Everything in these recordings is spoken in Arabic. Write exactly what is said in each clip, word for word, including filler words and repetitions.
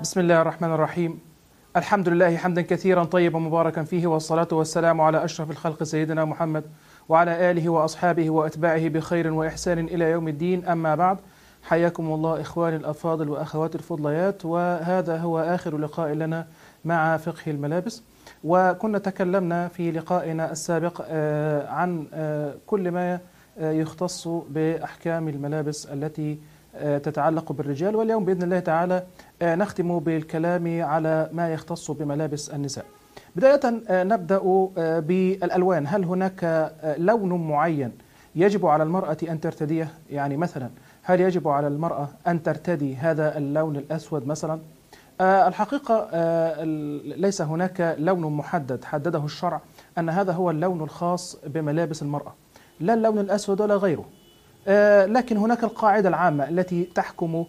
بسم الله الرحمن الرحيم. الحمد لله حمدا كثيرا طيبا مباركا فيه، والصلاة والسلام على أشرف الخلق سيدنا محمد وعلى آله وأصحابه وأتباعه بخير وإحسان إلى يوم الدين. أما بعد، حياكم الله إخواني الأفاضل وأخواتي الفضليات، وهذا هو آخر لقاء لنا مع فقه الملابس. وكنا تكلمنا في لقائنا السابق عن كل ما يختص بأحكام الملابس التي تتعلق بالرجال، واليوم بإذن الله تعالى نختم بالكلام على ما يختص بملابس النساء. بداية نبدأ بالألوان. هل هناك لون معين يجب على المرأة أن ترتديه؟ يعني مثلا هل يجب على المرأة أن ترتدي هذا اللون الأسود مثلا؟ الحقيقة ليس هناك لون محدد حدده الشرع أن هذا هو اللون الخاص بملابس المرأة، لا اللون الأسود ولا غيره. لكن هناك القاعدة العامة التي تحكم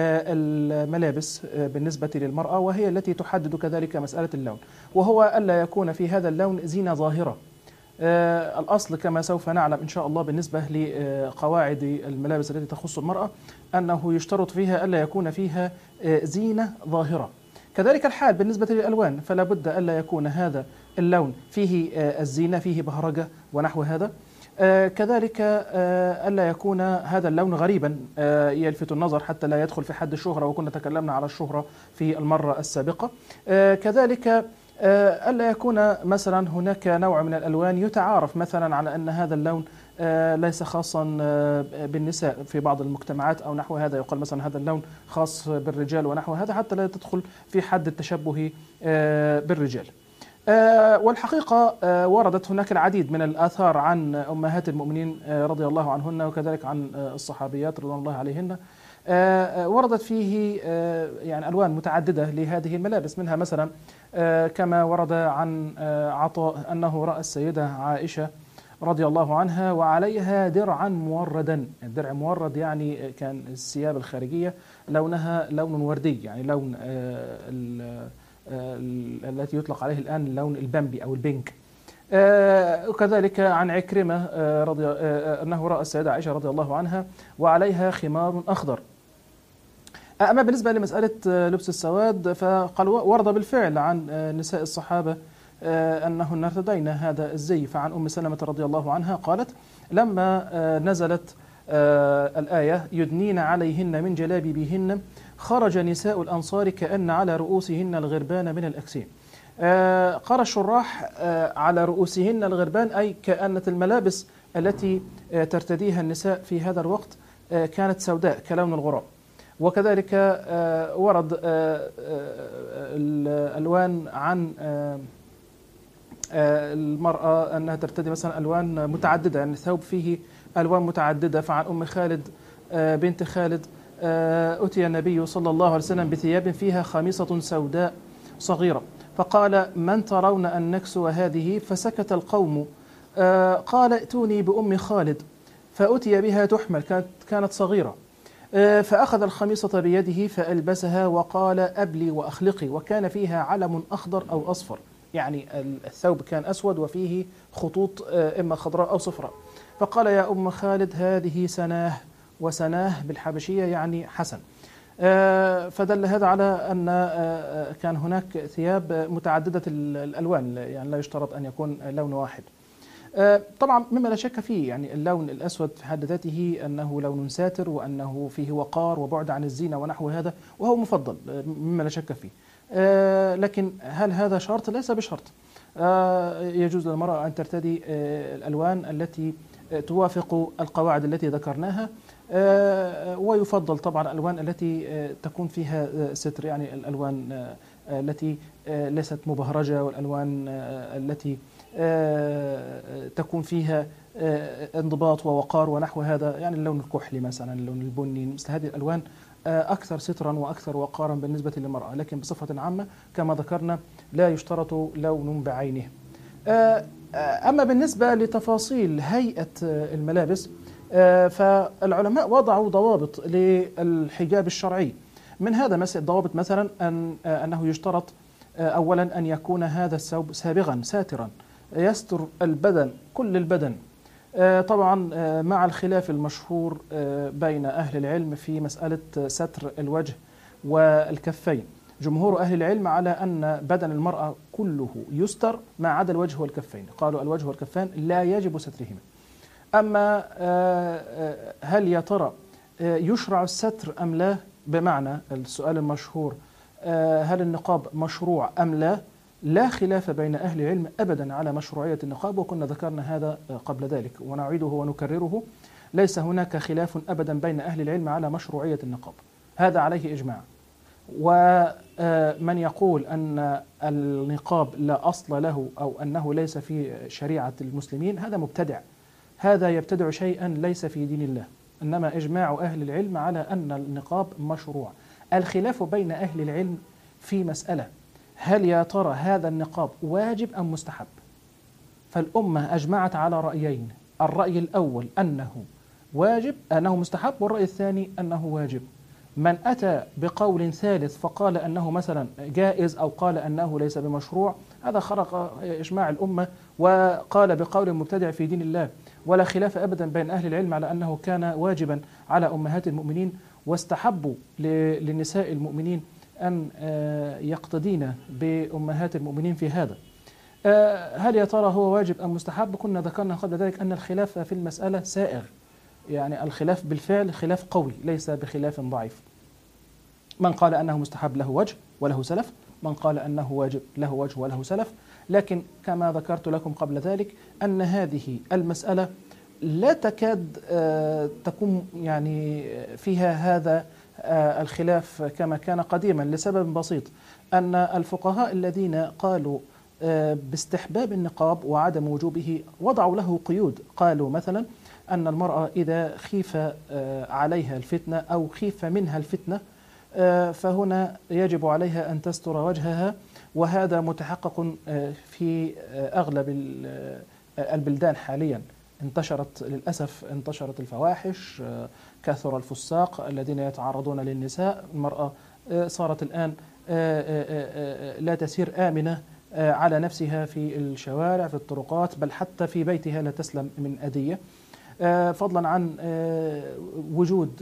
الملابس بالنسبة للمرأة، وهي التي تحدد كذلك مسألة اللون، وهو ألا يكون في هذا اللون زينة ظاهرة. الأصل كما سوف نعلم إن شاء الله بالنسبة لقواعد الملابس التي تخص المرأة أنه يشترط فيها ألا يكون فيها زينة ظاهرة. كذلك الحال بالنسبة للألوان، فلا بد ألا يكون هذا اللون فيه الزينة، فيه بهرجة ونحو هذا. آه كذلك آه ألا يكون هذا اللون غريبا آه يلفت النظر حتى لا يدخل في حد الشهرة، وكنا تكلمنا على الشهرة في المرة السابقة. آه كذلك آه ألا يكون مثلا هناك نوع من الألوان يتعارف مثلا على أن هذا اللون آه ليس خاصا آه بالنساء في بعض المجتمعات أو نحو هذا، يقال مثلا هذا اللون خاص بالرجال ونحو هذا، حتى لا تدخل في حد التشبه آه بالرجال. أه والحقيقة أه وردت هناك العديد من الآثار عن أمهات المؤمنين أه رضي الله عنهن، وكذلك عن أه الصحابيات رضوان الله عليهن. أه وردت فيه أه يعني ألوان متعددة لهذه الملابس، منها مثلا أه كما ورد عن أه عطاء أنه رأى السيدة عائشة رضي الله عنها وعليها درعا موردا. الدرع مورد يعني كان الثياب الخارجية لونها لون وردي، يعني لون أه التي يطلق عليه الآن اللون البامبي أو البينك. وكذلك عن عكرمة رضي أنه رأى السيدة عائشة رضي الله عنها وعليها خمار أخضر. أما بالنسبة لمسألة لبس السواد، فقال ورد بالفعل عن نساء الصحابة أنهن ارتدين هذا الزي. فعن أم سلمة رضي الله عنها قالت لما نزلت الآية يدنين عليهن من جلابيبهن خرج نساء الأنصار كأن على رؤوسهن الغربان من الأكسين. آه قال الشراح آه على رؤوسهن الغربان، أي كأنت الملابس التي آه ترتديها النساء في هذا الوقت آه كانت سوداء كلون الغراب. وكذلك آه ورد آه آه الألوان عن آه آه المرأة أنها ترتدي مثلا ألوان متعددة، يعني الثوب فيه ألوان متعددة. فعن أم خالد آه بنت خالد أتي النبي صلى الله عليه وسلم بثياب فيها خميصة سوداء صغيرة، فقال من ترون أن نكسو هذه؟ فسكت القوم. قال ائتوني بأم خالد، فأتي بها تحمل، كانت كانت صغيرة، فأخذ الخميصة بيده فألبسها وقال أبلي وأخلقي، وكان فيها علم أخضر أو أصفر، يعني الثوب كان أسود وفيه خطوط إما خضراء أو صفراء. فقال يا أم خالد هذه سناه، وسناه بالحبشية يعني حسن. فدل هذا على أن كان هناك ثياب متعددة الألوان، يعني لا يشترط أن يكون لون واحد. طبعا مما لا شك فيه، يعني اللون الأسود في حد ذاته أنه لون ساتر، وأنه فيه وقار وبعد عن الزينة ونحو هذا، وهو مفضل مما لا شك فيه. لكن هل هذا شرط؟ ليس بشرط. يجوز للمرأة أن ترتدي الألوان التي توافق القواعد التي ذكرناها، ويفضل طبعا الألوان التي تكون فيها ستر، يعني الألوان التي ليست مبهرجة، والألوان التي تكون فيها انضباط ووقار ونحو هذا، يعني اللون الكحلي مثلا، اللون البني، مثل هذه الألوان أكثر سترا وأكثر وقارا بالنسبة للمرأة. لكن بصفة عامة كما ذكرنا لا يشترط لون بعينه. أما بالنسبة لتفاصيل هيئة الملابس، فالعلماء وضعوا ضوابط للحجاب الشرعي. من هذا مثلا ضوابط مثلا أن أنه يشترط أولا أن يكون هذا الثوب سابغا ساترا يستر البدن، كل البدن. طبعا مع الخلاف المشهور بين أهل العلم في مسألة ستر الوجه والكفين. جمهور أهل العلم على أن بدن المرأة كله يستر ما عدا الوجه والكفين، قالوا الوجه والكفان لا يجب سترهما. أما هل يا ترى يشرع الستر أم لا، بمعنى السؤال المشهور هل النقاب مشروع أم لا، لا خلاف بين أهل العلم أبدا على مشروعية النقاب، وكنا ذكرنا هذا قبل ذلك ونعيده ونكرره. ليس هناك خلاف أبدا بين أهل العلم على مشروعية النقاب، هذا عليه إجماع. ومن يقول أن النقاب لا أصل له أو أنه ليس في شريعة المسلمين هذا مبتدع، هذا يبتدع شيئا ليس في دين الله. إنما إجماع أهل العلم على أن النقاب مشروع. الخلاف بين أهل العلم في مسألة هل يا ترى هذا النقاب واجب أم مستحب؟ فالأمة أجمعت على رأيين، الرأي الأول أنه واجب أنه مستحب، والرأي الثاني أنه واجب. من أتى بقول ثالث فقال أنه مثلا جائز أو قال أنه ليس بمشروع، هذا خرق إجماع الأمة وقال بقول مبتدع في دين الله. ولا خلاف أبدا بين أهل العلم على أنه كان واجبا على أمهات المؤمنين، واستحبوا للنساء المؤمنين أن يقتدين بأمهات المؤمنين في هذا. هل يا ترى هو واجب أم مستحب؟ كنا ذكرنا قبل ذلك أن الخلاف في المسألة سائغ، يعني الخلاف بالفعل خلاف قوي ليس بخلاف ضعيف. من قال أنه مستحب له وجه وله سلف، من قال أنه واجب له وجه وله سلف. لكن كما ذكرت لكم قبل ذلك أن هذه المسألة لا تكاد تكون يعني فيها هذا الخلاف كما كان قديما، لسبب بسيط، أن الفقهاء الذين قالوا باستحباب النقاب وعدم وجوبه وضعوا له قيود. قالوا مثلا أن المرأة إذا خيف عليها الفتنة أو خيف منها الفتنة فهنا يجب عليها أن تستر وجهها، وهذا متحقق في أغلب البلدان حاليا. انتشرت للأسف انتشرت الفواحش، كثر الفساق الذين يتعرضون للنساء. المرأة صارت الآن لا تسير آمنة على نفسها في الشوارع في الطرقات، بل حتى في بيتها لا تسلم من أذية، فضلا عن وجود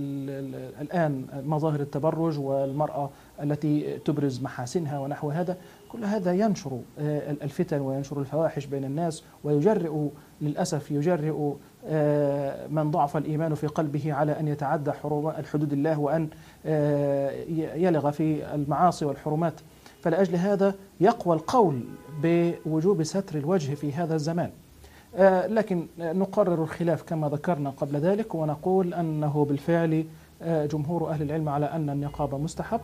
الآن مظاهر التبرج والمرأة التي تبرز محاسنها ونحو هذا. كل هذا ينشر الفتن وينشر الفواحش بين الناس، ويجرئ للأسف يجرئ من ضعف الإيمان في قلبه على أن يتعدى حدود الله وأن يلغ في المعاصي والحرمات. فلأجل هذا يقوى القول بوجوب ستر الوجه في هذا الزمان. لكن نقرر الخلاف كما ذكرنا قبل ذلك، ونقول أنه بالفعل جمهور أهل العلم على أن النقاب مستحب،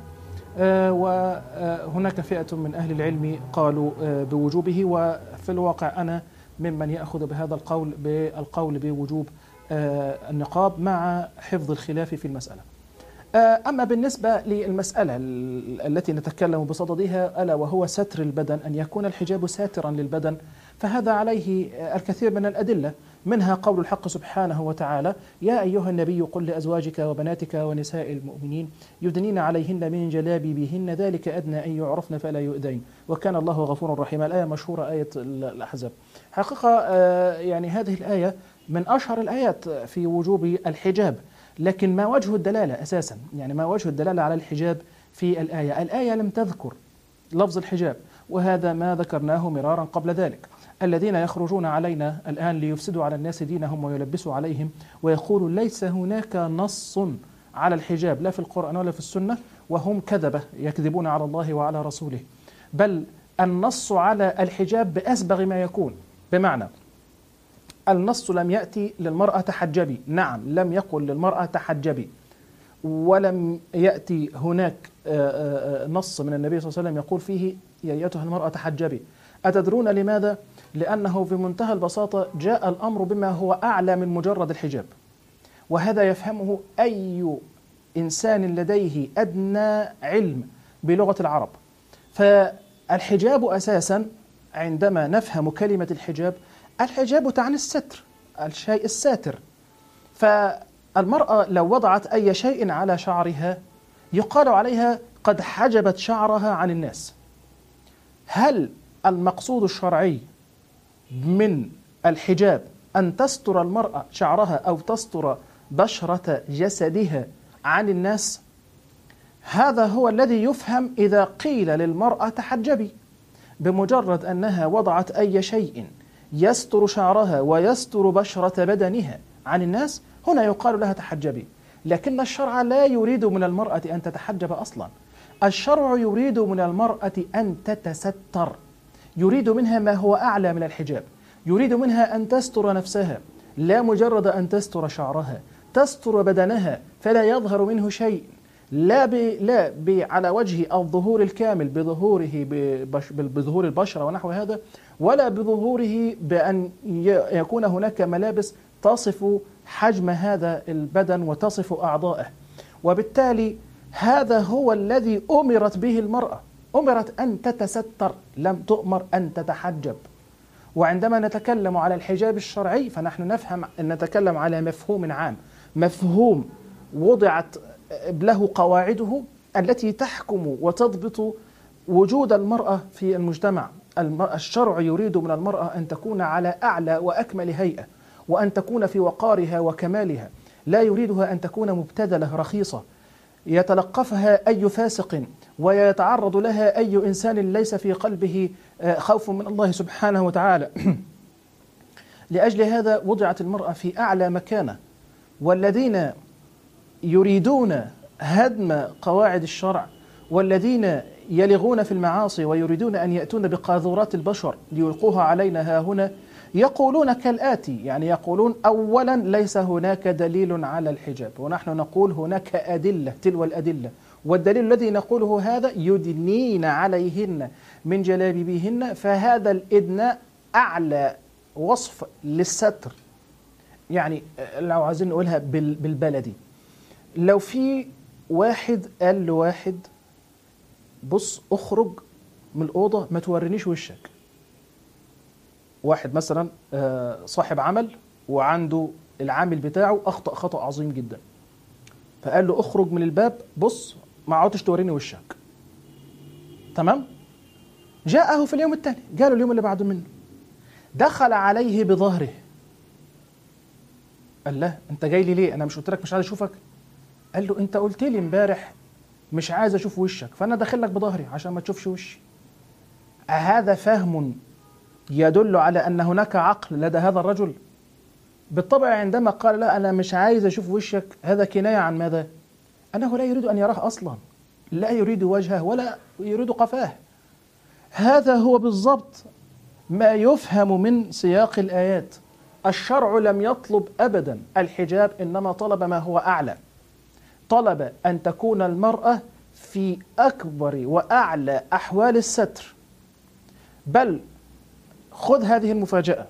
وهناك فئة من أهل العلم قالوا بوجوبه. وفي الواقع أنا ممن يأخذ بهذا القول بالقول بوجوب النقاب مع حفظ الخلاف في المسألة. أما بالنسبة للمسألة التي نتكلم بصددها ألا وهو ستر البدن، أن يكون الحجاب ساترا للبدن، فهذا عليه الكثير من الأدلة، منها قول الحق سبحانه وتعالى: يا أيها النبي قل لأزواجك وبناتك ونساء المؤمنين يدنين عليهن من جلابيبهن ذلك أدنى أن يعرفن فلا يؤذين وكان الله غفورا رحيما. الآية مشهورة، آية الأحزاب. حقيقة يعني هذه الآية من أشهر الآيات في وجوب الحجاب، لكن ما وجه الدلالة أساسا؟ يعني ما وجه الدلالة على الحجاب في الآية؟ الآية لم تذكر لفظ الحجاب، وهذا ما ذكرناه مرارا قبل ذلك. الذين يخرجون علينا الآن ليفسدوا على الناس دينهم ويلبسوا عليهم ويقولوا ليس هناك نص على الحجاب لا في القرآن ولا في السنة، وهم كذبة يكذبون على الله وعلى رسوله. بل النص على الحجاب بأسبغ ما يكون، بمعنى النص لم يأتي للمرأة تحجبي، نعم لم يقل للمرأة تحجبي، ولم يأتي هناك نص من النبي صلى الله عليه وسلم يقول فيه يا أيتها المرأة تحجبي. أتدرون لماذا؟ لأنه في منتهى البساطة جاء الأمر بما هو أعلى من مجرد الحجاب، وهذا يفهمه أي إنسان لديه أدنى علم بلغة العرب. فالحجاب أساسا عندما نفهم كلمة الحجاب، الحجاب تعني الستر، الشيء الساتر. فالمرأة لو وضعت أي شيء على شعرها يقال عليها قد حجبت شعرها عن الناس. هل المقصود الشرعي من الحجاب أن تستر المرأة شعرها أو تستر بشرة جسدها عن الناس؟ هذا هو الذي يفهم إذا قيل للمرأة تحجبي، بمجرد أنها وضعت أي شيء يستر شعرها ويستر بشرة بدنها عن الناس، هنا يقال لها تحجبي. لكن الشرع لا يريد من المرأة أن تتحجب أصلا. الشرع يريد من المرأة أن تتستر، يريد منها ما هو أعلى من الحجاب، يريد منها أن تستر نفسها، لا مجرد أن تستر شعرها، تستر بدنها فلا يظهر منه شيء، لا ب... لا ب... على وجه الظهور الكامل بظهوره ببش... بظهور البشرة ونحو هذا، ولا بظهوره بأن ي... يكون هناك ملابس تصف حجم هذا البدن وتصف أعضائه. وبالتالي هذا هو الذي أمرت به المرأة، أمرت أن تتستر، لم تؤمر أن تتحجب. وعندما نتكلم على الحجاب الشرعي فنحن نفهم أن نتكلم على مفهوم عام، مفهوم وضعت له قواعده التي تحكم وتضبط وجود المرأة في المجتمع. الشرع يريد من المرأة أن تكون على أعلى وأكمل هيئة، وأن تكون في وقارها وكمالها، لا يريدها أن تكون مبتذلة رخيصة يتلقفها أي فاسق ويتعرض لها أي إنسان ليس في قلبه خوف من الله سبحانه وتعالى. لأجل هذا وضعت المرأة في أعلى مكانة. والذين يريدون هدم قواعد الشرع، والذين يلغون في المعاصي ويريدون أن يأتون بقاذورات البشر ليلقوها علينا ها هنا، يقولون كالآتي، يعني يقولون أولا ليس هناك دليل على الحجاب، ونحن نقول هناك أدلة تلو الأدلة، والدليل الذي نقوله هذا يدنين عليهن من جلابيبهن، فهذا الإدناء أعلى وصف للستر. يعني لو عايزين نقولها بالبلدي، لو في واحد قال لواحد بص اخرج من الأوضة ما تورينيش وشك، واحد مثلا صاحب عمل وعنده العامل بتاعه أخطأ خطأ عظيم جدا، فقال له اخرج من الباب بص ما عودتش توريني وشك، تمام؟ جاءه في اليوم التالي، جاء له اليوم اللي بعده منه، دخل عليه بظهره، قال له انت جاي لي ليه؟ انا مش قلت لك مش عايز اشوفك؟ قال له انت قلت لي امبارح مش عايز اشوف وشك، فانا داخل لك بظهري عشان ما تشوفش وشي. هذا فهم يدل على ان هناك عقل لدى هذا الرجل؟ بالطبع عندما قال لا انا مش عايز اشوف وشك، هذا كناية عن ماذا؟ انه لا يريد ان يراه اصلا، لا يريد وجهه ولا يريد قفاه. هذا هو بالضبط ما يفهم من سياق الآيات. الشرع لم يطلب أبدا الحجاب، إنما طلب ما هو أعلى، طلب أن تكون المرأة في أكبر وأعلى أحوال الستر. بل خذ هذه المفاجأة،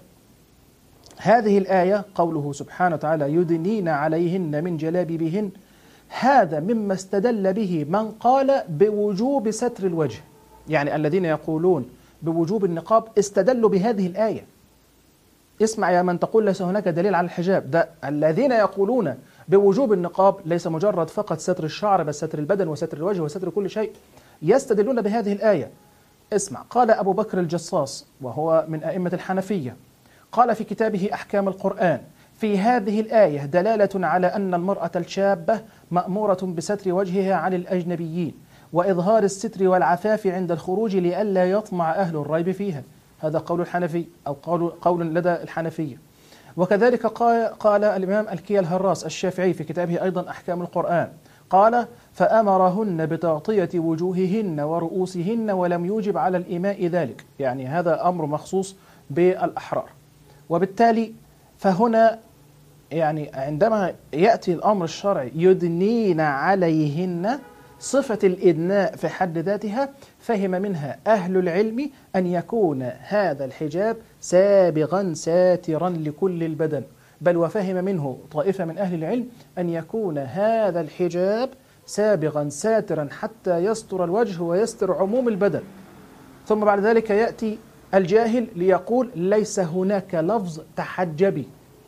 هذه الآية قوله سبحانه وتعالى يدنين عليهن من جلابيبهن، هذا مما استدل به من قال بوجوب ستر الوجه. يعني الذين يقولون بوجوب النقاب استدلوا بهذه الآية. اسمع يا من تقول ليس هناك دليل على الحجاب، ده الذين يقولون بوجوب النقاب ليس مجرد فقط ستر الشعر، بل ستر البدن وستر الوجه وستر كل شيء، يستدلون بهذه الآية. اسمع، قال أبو بكر الجصاص وهو من أئمة الحنفية، قال في كتابه أحكام القرآن في هذه الآية دلالة على أن المرأة الشابة مأمورة بستر وجهها عن الأجنبيين وإظهار الستر والعفاف عند الخروج لئلا يطمع أهل الريب فيها. هذا قول الحنفي أو قول, قول لدى الحنفية. وكذلك قال, قال الإمام الكي الهراس الشافعي في كتابه أيضا أحكام القرآن، قال فأمرهن بتغطية وجوههن ورؤوسهن ولم يوجب على الإماء ذلك، يعني هذا أمر مخصوص بالأحرار. وبالتالي فهنا يعني عندما يأتي الأمر الشرعي يدنين عليهن، صفة الإدناء في حد ذاتها فهم منها أهل العلم أن يكون هذا الحجاب سابغا ساترا لكل البدن، بل وفهم منه طائفة من أهل العلم أن يكون هذا الحجاب سابغا ساترا حتى يستر الوجه ويستر عموم البدن. ثم بعد ذلك يأتي الجاهل ليقول ليس هناك لفظ تحجبي،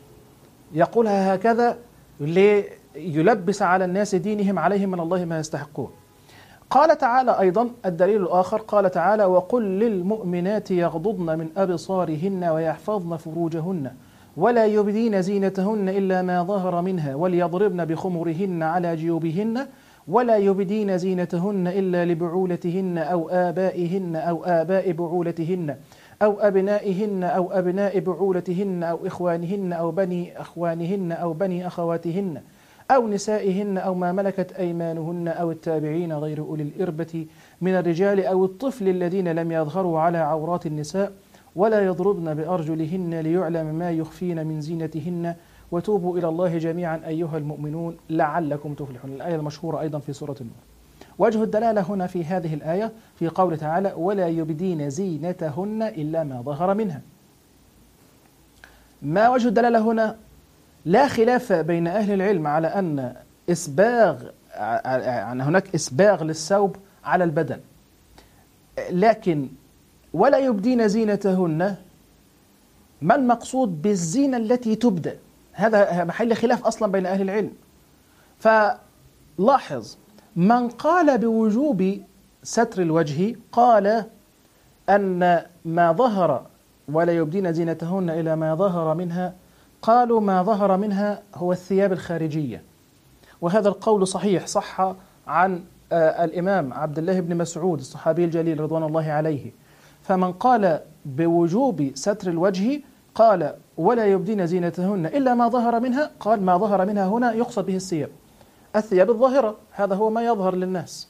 يقولها هكذا ليلبس على الناس دينهم عليهم من الله ما يستحقون. قال تعالى أيضا الدليل الآخر، قال تعالى وقل للمؤمنات يغضضن من أبصارهن ويحفظن فروجهن ولا يبدين زينتهن إلا ما ظهر منها وليضربن بخمرهن على جيوبهن ولا يبدين زينتهن إلا لبعولتهن أو آبائهن أو آباء بعولتهن أو أبنائهن أو أبناء بعولتهن أو إخوانهن أو بني أخوانهن أو بني أخواتهن أو نسائهن أو ما ملكت أيمانهن أو التابعين غير أولي الإربة من الرجال أو الطفل الذين لم يظهروا على عورات النساء ولا يضربن بأرجلهن ليعلم ما يخفين من زينتهن وتوبوا إلى الله جميعا أيها المؤمنون لعلكم تفلحون. الآية المشهورة أيضا في سورة النور. وجه الدلالة هنا في هذه الآية في قوله تعالى ولا يبدين زينتهن إلا ما ظهر منها. ما وجه الدلالة هنا؟ لا خلاف بين أهل العلم على أن إسباغ يعني هناك إسباغ للثوب على البدن، لكن ولا يبدين زينتهن ما المقصود بالزينة التي تبدأ؟ هذا محل خلاف أصلا بين أهل العلم. فلاحظ من قال بوجوب ستر الوجه قال أن ما ظهر ولا يبدين زينتهن إلى ما ظهر منها، قالوا ما ظهر منها هو الثياب الخارجية، وهذا القول صحيح صح عن الإمام عبد الله بن مسعود الصحابي الجليل رضوان الله عليه. فمن قال بوجوب ستر الوجه قال ولا يبدين زينتهن إلا ما ظهر منها، قال ما ظهر منها هنا يقصد به الثياب الثياب الظاهرة، هذا هو ما يظهر للناس.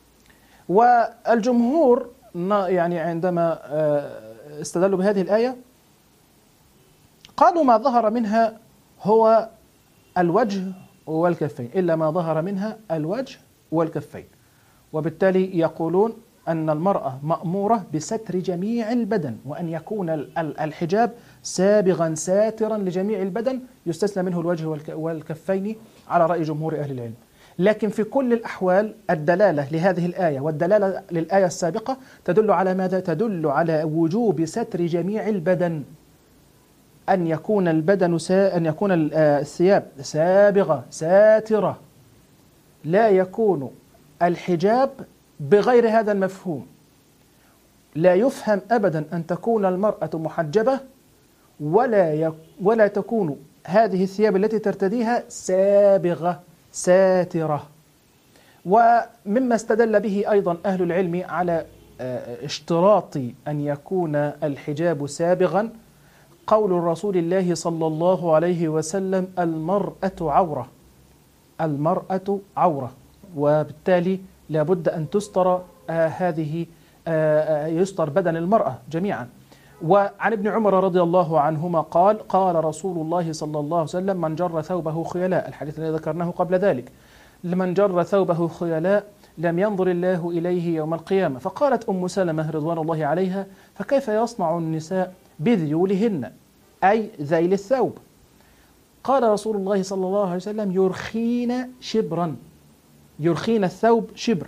والجمهور يعني عندما استدلوا بهذه الآية قالوا ما ظهر منها هو الوجه والكفين، إلا ما ظهر منها الوجه والكفين، وبالتالي يقولون أن المرأة مأمورة بستر جميع البدن، وأن يكون الحجاب سابغا ساترا لجميع البدن يستثنى منه الوجه والكفين على رأي جمهور أهل العلم. لكن في كل الأحوال الدلالة لهذه الآية والدلالة للآية السابقة تدل على ماذا؟ تدل على وجوب ستر جميع البدن، أن يكون البدن سا... أن يكون الثياب سابغة ساترة، لا يكون الحجاب بغير هذا المفهوم. لا يفهم أبدا أن تكون المرأة محجبة ولا ي... ولا تكون هذه الثياب التي ترتديها سابغة ساترة. ومما استدل به أيضا أهل العلم على اشتراط أن يكون الحجاب سابغا قول رسول الله صلى الله عليه وسلم المرأة عورة، المرأة عورة، وبالتالي لابد أن تستر آه هذه آه يستر بدن المرأة جميعا. وعن ابن عمر رضي الله عنهما قال قال رسول الله صلى الله عليه وسلم من جر ثوبه خيلاء، الحديث الذي ذكرناه قبل ذلك، لمن جر ثوبه خيلاء لم ينظر الله إليه يوم القيامة. فقالت أم سلمة رضوان الله عليها فكيف يصنع النساء بذيولهن أي ذيل الثوب؟ قال رسول الله صلى الله عليه وسلم يرخين شبرا، يرخين الثوب شبر.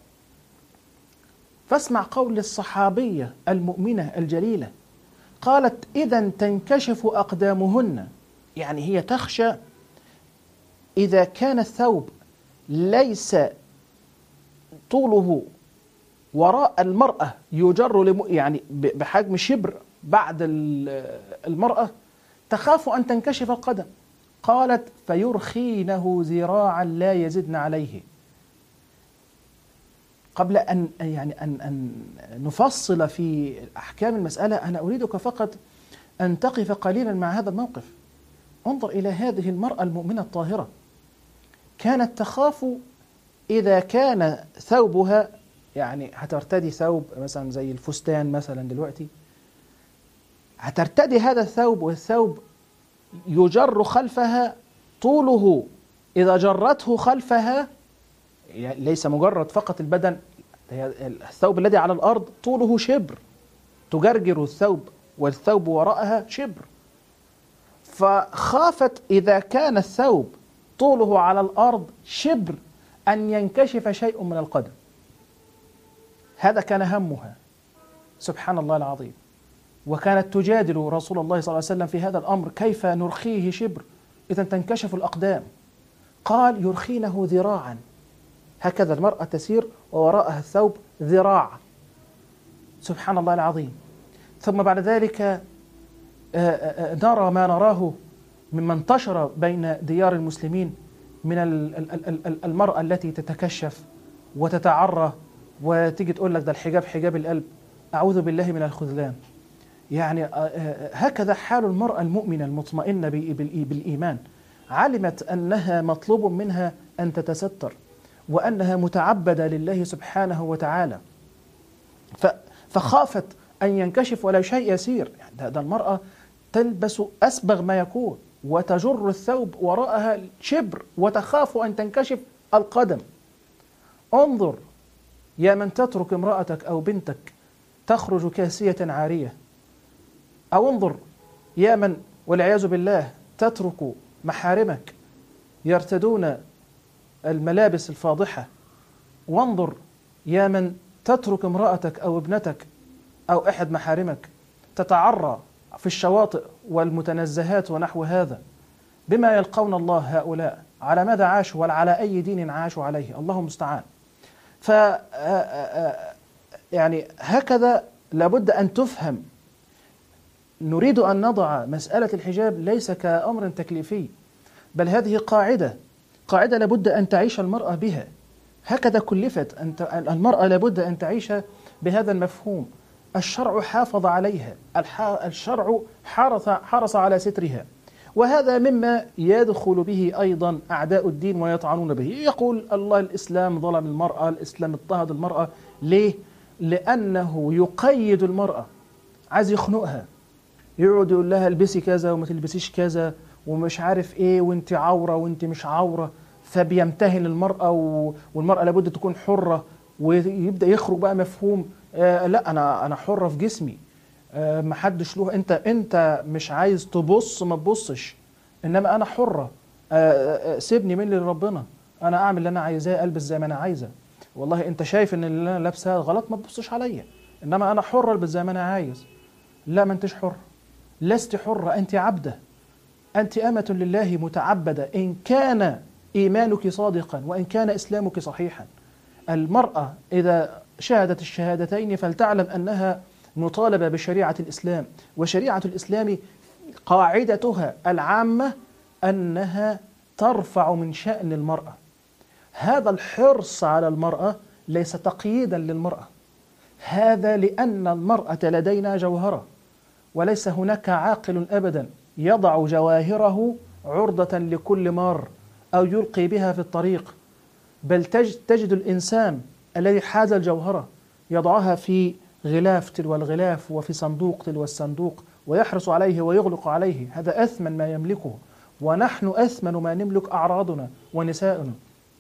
فاسمع قول الصحابية المؤمنة الجليلة، قالت إذا تنكشف أقدامهن، يعني هي تخشى إذا كان الثوب ليس طوله وراء المرأة يجر يعني بحجم شبر بعد المرأة، تخاف أن تنكشف القدم. قالت فيرخينه ذراعا لا يزدن عليه. قبل أن يعني أن أن نفصل في أحكام المسألة أنا أريدك فقط أن تقف قليلا مع هذا الموقف. انظر إلى هذه المرأة المؤمنة الطاهرة، كانت تخاف إذا كان ثوبها يعني هترتدي ثوب مثلا زي الفستان مثلا دلوقتي، هترتدي هذا الثوب والثوب يجر خلفها طوله، إذا جرته خلفها يعني ليس مجرد فقط البدن، الثوب الذي على الأرض طوله شبر، تجرجر الثوب والثوب وراءها شبر. فخافت إذا كان الثوب طوله على الأرض شبر أن ينكشف شيء من القدم. هذا كان همها سبحان الله العظيم. وكانت تجادل رسول الله صلى الله عليه وسلم في هذا الأمر، كيف نرخيه شبر إذا تنكشف الأقدام؟ قال يرخينه ذراعا، هكذا المرأة تسير ووراءها الثوب ذراع. سبحان الله العظيم. ثم بعد ذلك نرى ما نراه مما انتشر بين ديار المسلمين، من المرأة التي تتكشف وتتعرى وتيجي تقول لك ده الحجاب حجاب القلب. أعوذ بالله من الخذلان. يعني هكذا حال المرأة المؤمنة المطمئنة بالإيمان، علمت أنها مطلوب منها أن تتستر وأنها متعبدة لله سبحانه وتعالى، فخافت أن ينكشف ولا شيء يسير. يعني ده المرأة تلبس أسبغ ما يكون وتجر الثوب وراءها شبر وتخاف أن تنكشف القدم. انظر يا من تترك امرأتك أو بنتك تخرج كاسية عارية، أو انظر يا من والعياذ بالله تترك محارمك يرتدون الملابس الفاضحة، وانظر يا من تترك امرأتك أو ابنتك أو أحد محارمك تتعرى في الشواطئ والمتنزهات ونحو هذا. بما يلقون الله هؤلاء؟ على ماذا عاشوا وعلى أي دين عاشوا عليه؟ الله المستعان. ف يعني هكذا لابد أن تفهم. نريد أن نضع مسألة الحجاب ليس كأمر تكليفي، بل هذه قاعدة قاعدة لابد أن تعيش المرأة بها. هكذا كلفت أن المرأة لابد أن تعيش بهذا المفهوم. الشرع حافظ عليها، الشرع حرص حرص على سترها، وهذا مما يدخل به أيضا أعداء الدين ويطعنون به. يقول الله الإسلام ظلم المرأة، الإسلام اضطهد المرأة. ليه؟ لأنه يقيد المرأة، عايز يخنقها، يقعد يقول لها البسي كذا وما تلبسيش كذا ومش عارف ايه وانت عورة وانت مش عورة، فبيمتهن المرأة والمرأة لابد تكون حرة، ويبدأ يخرج بقى مفهوم آه لا أنا أنا حرة في جسمي، آه ما حدش له، أنت أنت مش عايز تبص ما تبصش، إنما أنا حرة، آه آه سيبني من اللي ربنا، أنا أعمل اللي أنا عايزاه، ألبس زي ما أنا عايزة، والله أنت شايف إن اللي أنا لابسها غلط ما تبصش عليا، إنما أنا حرة ألبس زي ما أنا عايز. لا، ما أنتش حرة، لست حرة، أنت عبدة، أنت أمة لله متعبدة، إن كان إيمانك صادقا وإن كان إسلامك صحيحا. المرأة إذا شهدت الشهادتين فلتعلم أنها مطالبة بشريعة الإسلام، وشريعة الإسلام قاعدتها العامة أنها ترفع من شأن المرأة. هذا الحرص على المرأة ليس تقييدا للمرأة، هذا لأن المرأة لدينا جوهرة، وليس هناك عاقل أبدا يضع جواهره عرضة لكل مار أو يلقي بها في الطريق، بل تجد الإنسان الذي حاز الجوهرة يضعها في غلاف تلو الغلاف وفي صندوق تلو الصندوق ويحرص عليه ويغلق عليه. هذا أثمن ما يملكه، ونحن أثمن ما نملك أعراضنا ونساؤنا.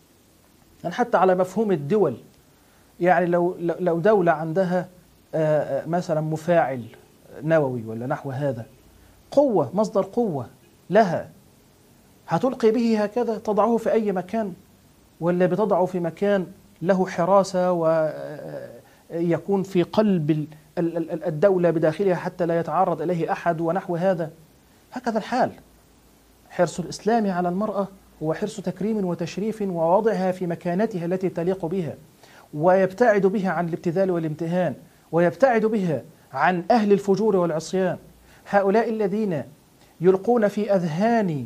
يعني حتى على مفهوم الدول، يعني لو لو دولة عندها مثلا مفاعل نووي ولا نحو هذا، قوة، مصدر قوة لها، هتلقي به هكذا تضعه في أي مكان، ولا بتضعه في مكان له حراسة ويكون في قلب الدولة بداخلها حتى لا يتعرض إليه أحد ونحو هذا؟ هكذا الحال. حرص الإسلام على المرأة هو حرص تكريم وتشريف ووضعها في مكانتها التي تليق بها، ويبتعد بها عن الابتذال والامتهان، ويبتعد بها عن أهل الفجور والعصيان. هؤلاء الذين يلقون في أذهان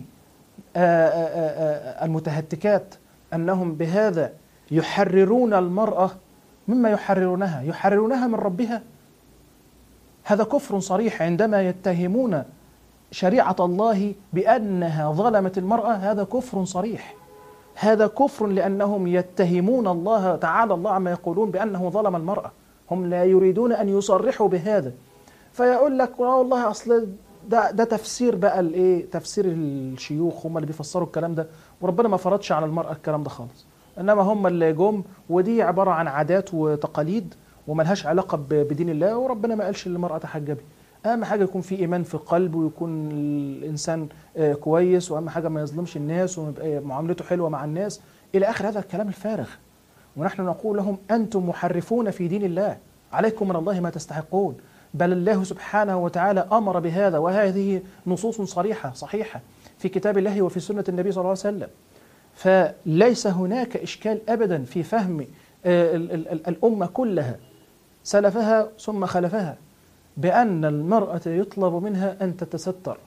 المتهتكات أنهم بهذا يحررون المرأة، مما يحررونها؟ يحررونها من ربها. هذا كفر صريح. عندما يتهمون شريعة الله بأنها ظلمت المرأة، هذا كفر صريح، هذا كفر، لأنهم يتهمون الله تعالى الله عما يقولون بأنه ظلم المرأة. هم لا يريدون أن يصرحوا بهذا، فيقول لك والله أصل ده, ده تفسير بقى الايه، تفسير الشيوخ هم اللي بيفسروا الكلام ده، وربنا ما فرضش على المرأة الكلام ده خالص، انما هم اللي جم، ودي عبارة عن عادات وتقاليد وملهاش علاقة بدين الله، وربنا ما قالش للمرأة تحجبي. اهم حاجة يكون في ايمان في القلب، ويكون الانسان كويس، واهم حاجة ما يظلمش الناس، ويبقى معاملته حلوة مع الناس الى اخر هذا الكلام الفارغ. ونحن نقول لهم انتم محرفون في دين الله، عليكم من الله ما تستحقون، بل الله سبحانه وتعالى أمر بهذا، وهذه نصوص صريحة صحيحة في كتاب الله وفي سنة النبي صلى الله عليه وسلم. فليس هناك إشكال أبدا في فهم الأمة كلها، سلفها ثم خلفها، بأن المرأة يطلب منها أن تتستر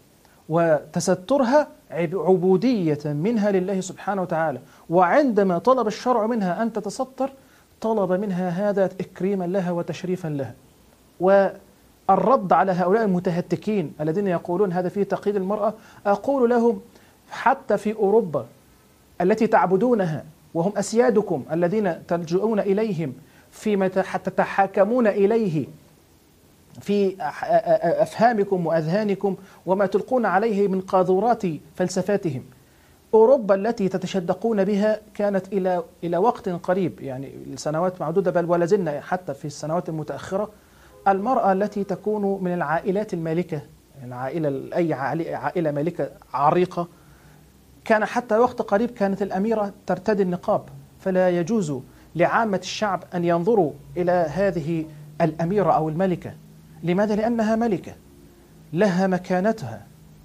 وتسترها عبودية منها لله سبحانه وتعالى. وعندما طلب الشرع منها أن تتستر طلب منها هذا إكريما لها وتشريفا لها. والرد على هؤلاء المتهتكين الذين يقولون هذا فيه تقييد المرأة، أقول لهم حتى في أوروبا التي تعبدونها وهم أسيادكم الذين تلجؤون إليهم فيما تتحاكمون إليه في أفهامكم وأذهانكم وما تلقون عليه من قاذورات فلسفاتهم، أوروبا التي تتشدقون بها كانت إلى إلى وقت قريب، يعني سنوات معدودة بل ولا زلنا حتى في السنوات المتأخرة، المرأة التي تكون من العائلات المالكة، العائلة أي عائلة مالكة عريقة، كان حتى وقت قريب كانت الأميرة ترتدي النقاب، فلا يجوز لعامة الشعب أن ينظروا إلى هذه الأميرة أو الملكة. لماذا؟ لأنها ملكة لها مكانتها.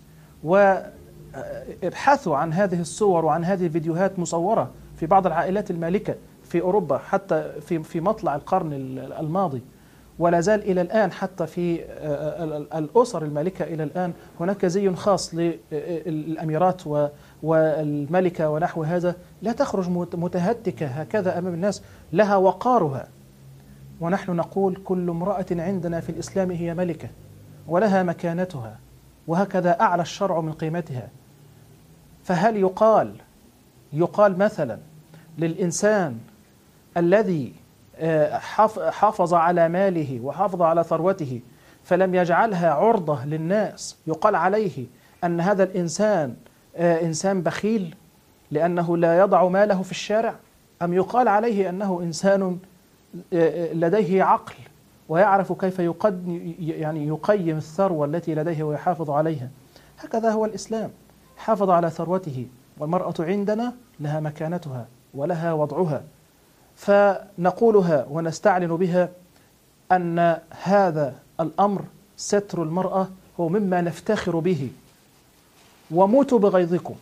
وابحثوا عن هذه الصور وعن هذه الفيديوهات مصورة في بعض العائلات المالكة في أوروبا حتى في في مطلع القرن الماضي، ولا زال إلى الآن حتى في الأسر المالكة إلى الآن هناك زي خاص للأميرات والملكة ونحو هذا، لا تخرج متهتكة هكذا أمام الناس، لها وقارها. ونحن نقول كل امرأة عندنا في الإسلام هي ملكة ولها مكانتها، وهكذا أعلى الشرع من قيمتها. فهل يقال يقال مثلا للإنسان الذي حافظ على ماله وحافظ على ثروته فلم يجعلها عرضة للناس، يقال عليه أن هذا الإنسان إنسان بخيل لأنه لا يضع ماله في الشارع؟ أم يقال عليه أنه إنسان لديه عقل ويعرف كيف يقد يعني يقيم الثروة التي لديه ويحافظ عليها؟ هكذا هو الإسلام، حافظ على ثروته، والمرأة عندنا لها مكانتها ولها وضعها. فنقولها ونستعلن بها أن هذا الأمر ستر المرأة هو مما نفتخر به، وموتوا بغيظكم.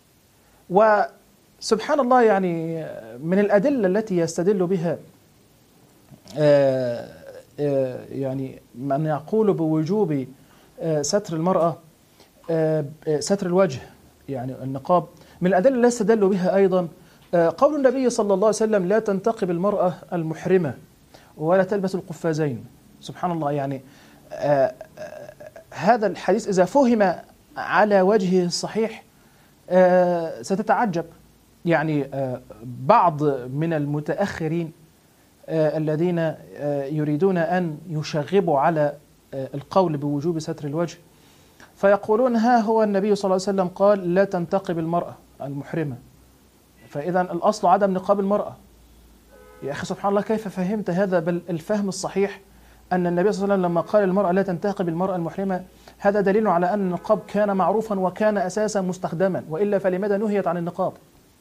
وسبحان الله، يعني من الأدلة التي يستدل بها آآ آآ يعني من يقول بوجوب ستر المرأة ستر الوجه يعني النقاب، من الأدلة التي يستدل بها أيضا قول النبي صلى الله عليه وسلم: لا تنتقب المرأة المحرمة ولا تلبس القفازين. سبحان الله، يعني آآ آآ هذا الحديث إذا فهم على وجهه الصحيح ستتعجب. يعني بعض من المتأخرين الذين يريدون أن يشغبوا على القول بوجوب ستر الوجه فيقولون: ها هو النبي صلى الله عليه وسلم قال: لا تنتقب المرأة المحرمة، فإذا الأصل عدم نقاب المرأة. يا أخي سبحان الله، كيف فهمت هذا؟ بل الفهم الصحيح أن النبي صلى الله عليه وسلم لما قال المرأة لا تنتقب المرأة المحرمة هذا دليل على أن النقاب كان معروفا وكان أساسا مستخدما، وإلا فلماذا نهيت عن النقاب؟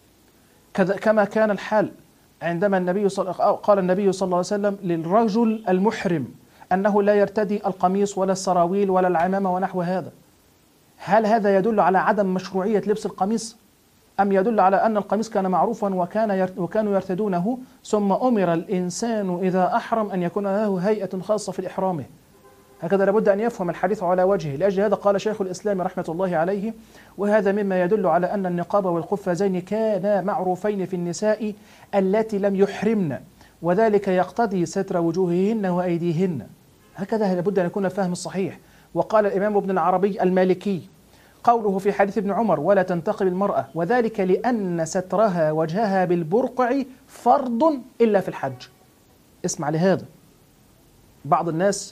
كما كان الحال عندما النبي صل... قال النبي صلى الله عليه وسلم للرجل المحرم أنه لا يرتدي القميص ولا السراويل ولا العمامة ونحو هذا. هل هذا يدل على عدم مشروعية لبس القميص؟ أم يدل على أن القميص كان معروفا وكان ير... وكانوا يرتدونه، ثم أمر الإنسان إذا أحرم أن يكون له هيئة خاصة في إحرامه؟ هكذا لابد أن يفهم الحديث على وجهه. لأجل هذا قال شيخ الإسلام رحمة الله عليه: وهذا مما يدل على أن النقاب والقفازين كانا معروفين في النساء التي لم يحرمن، وذلك يقتضي ستر وجوههن وأيديهن. هكذا لابد أن يكون الفهم الصحيح. وقال الإمام ابن العربي المالكي قوله في حديث ابن عمر: ولا تنتقب المرأة، وذلك لأن سترها وجهها بالبرقع فرض إلا في الحج. اسمع لهذا. بعض الناس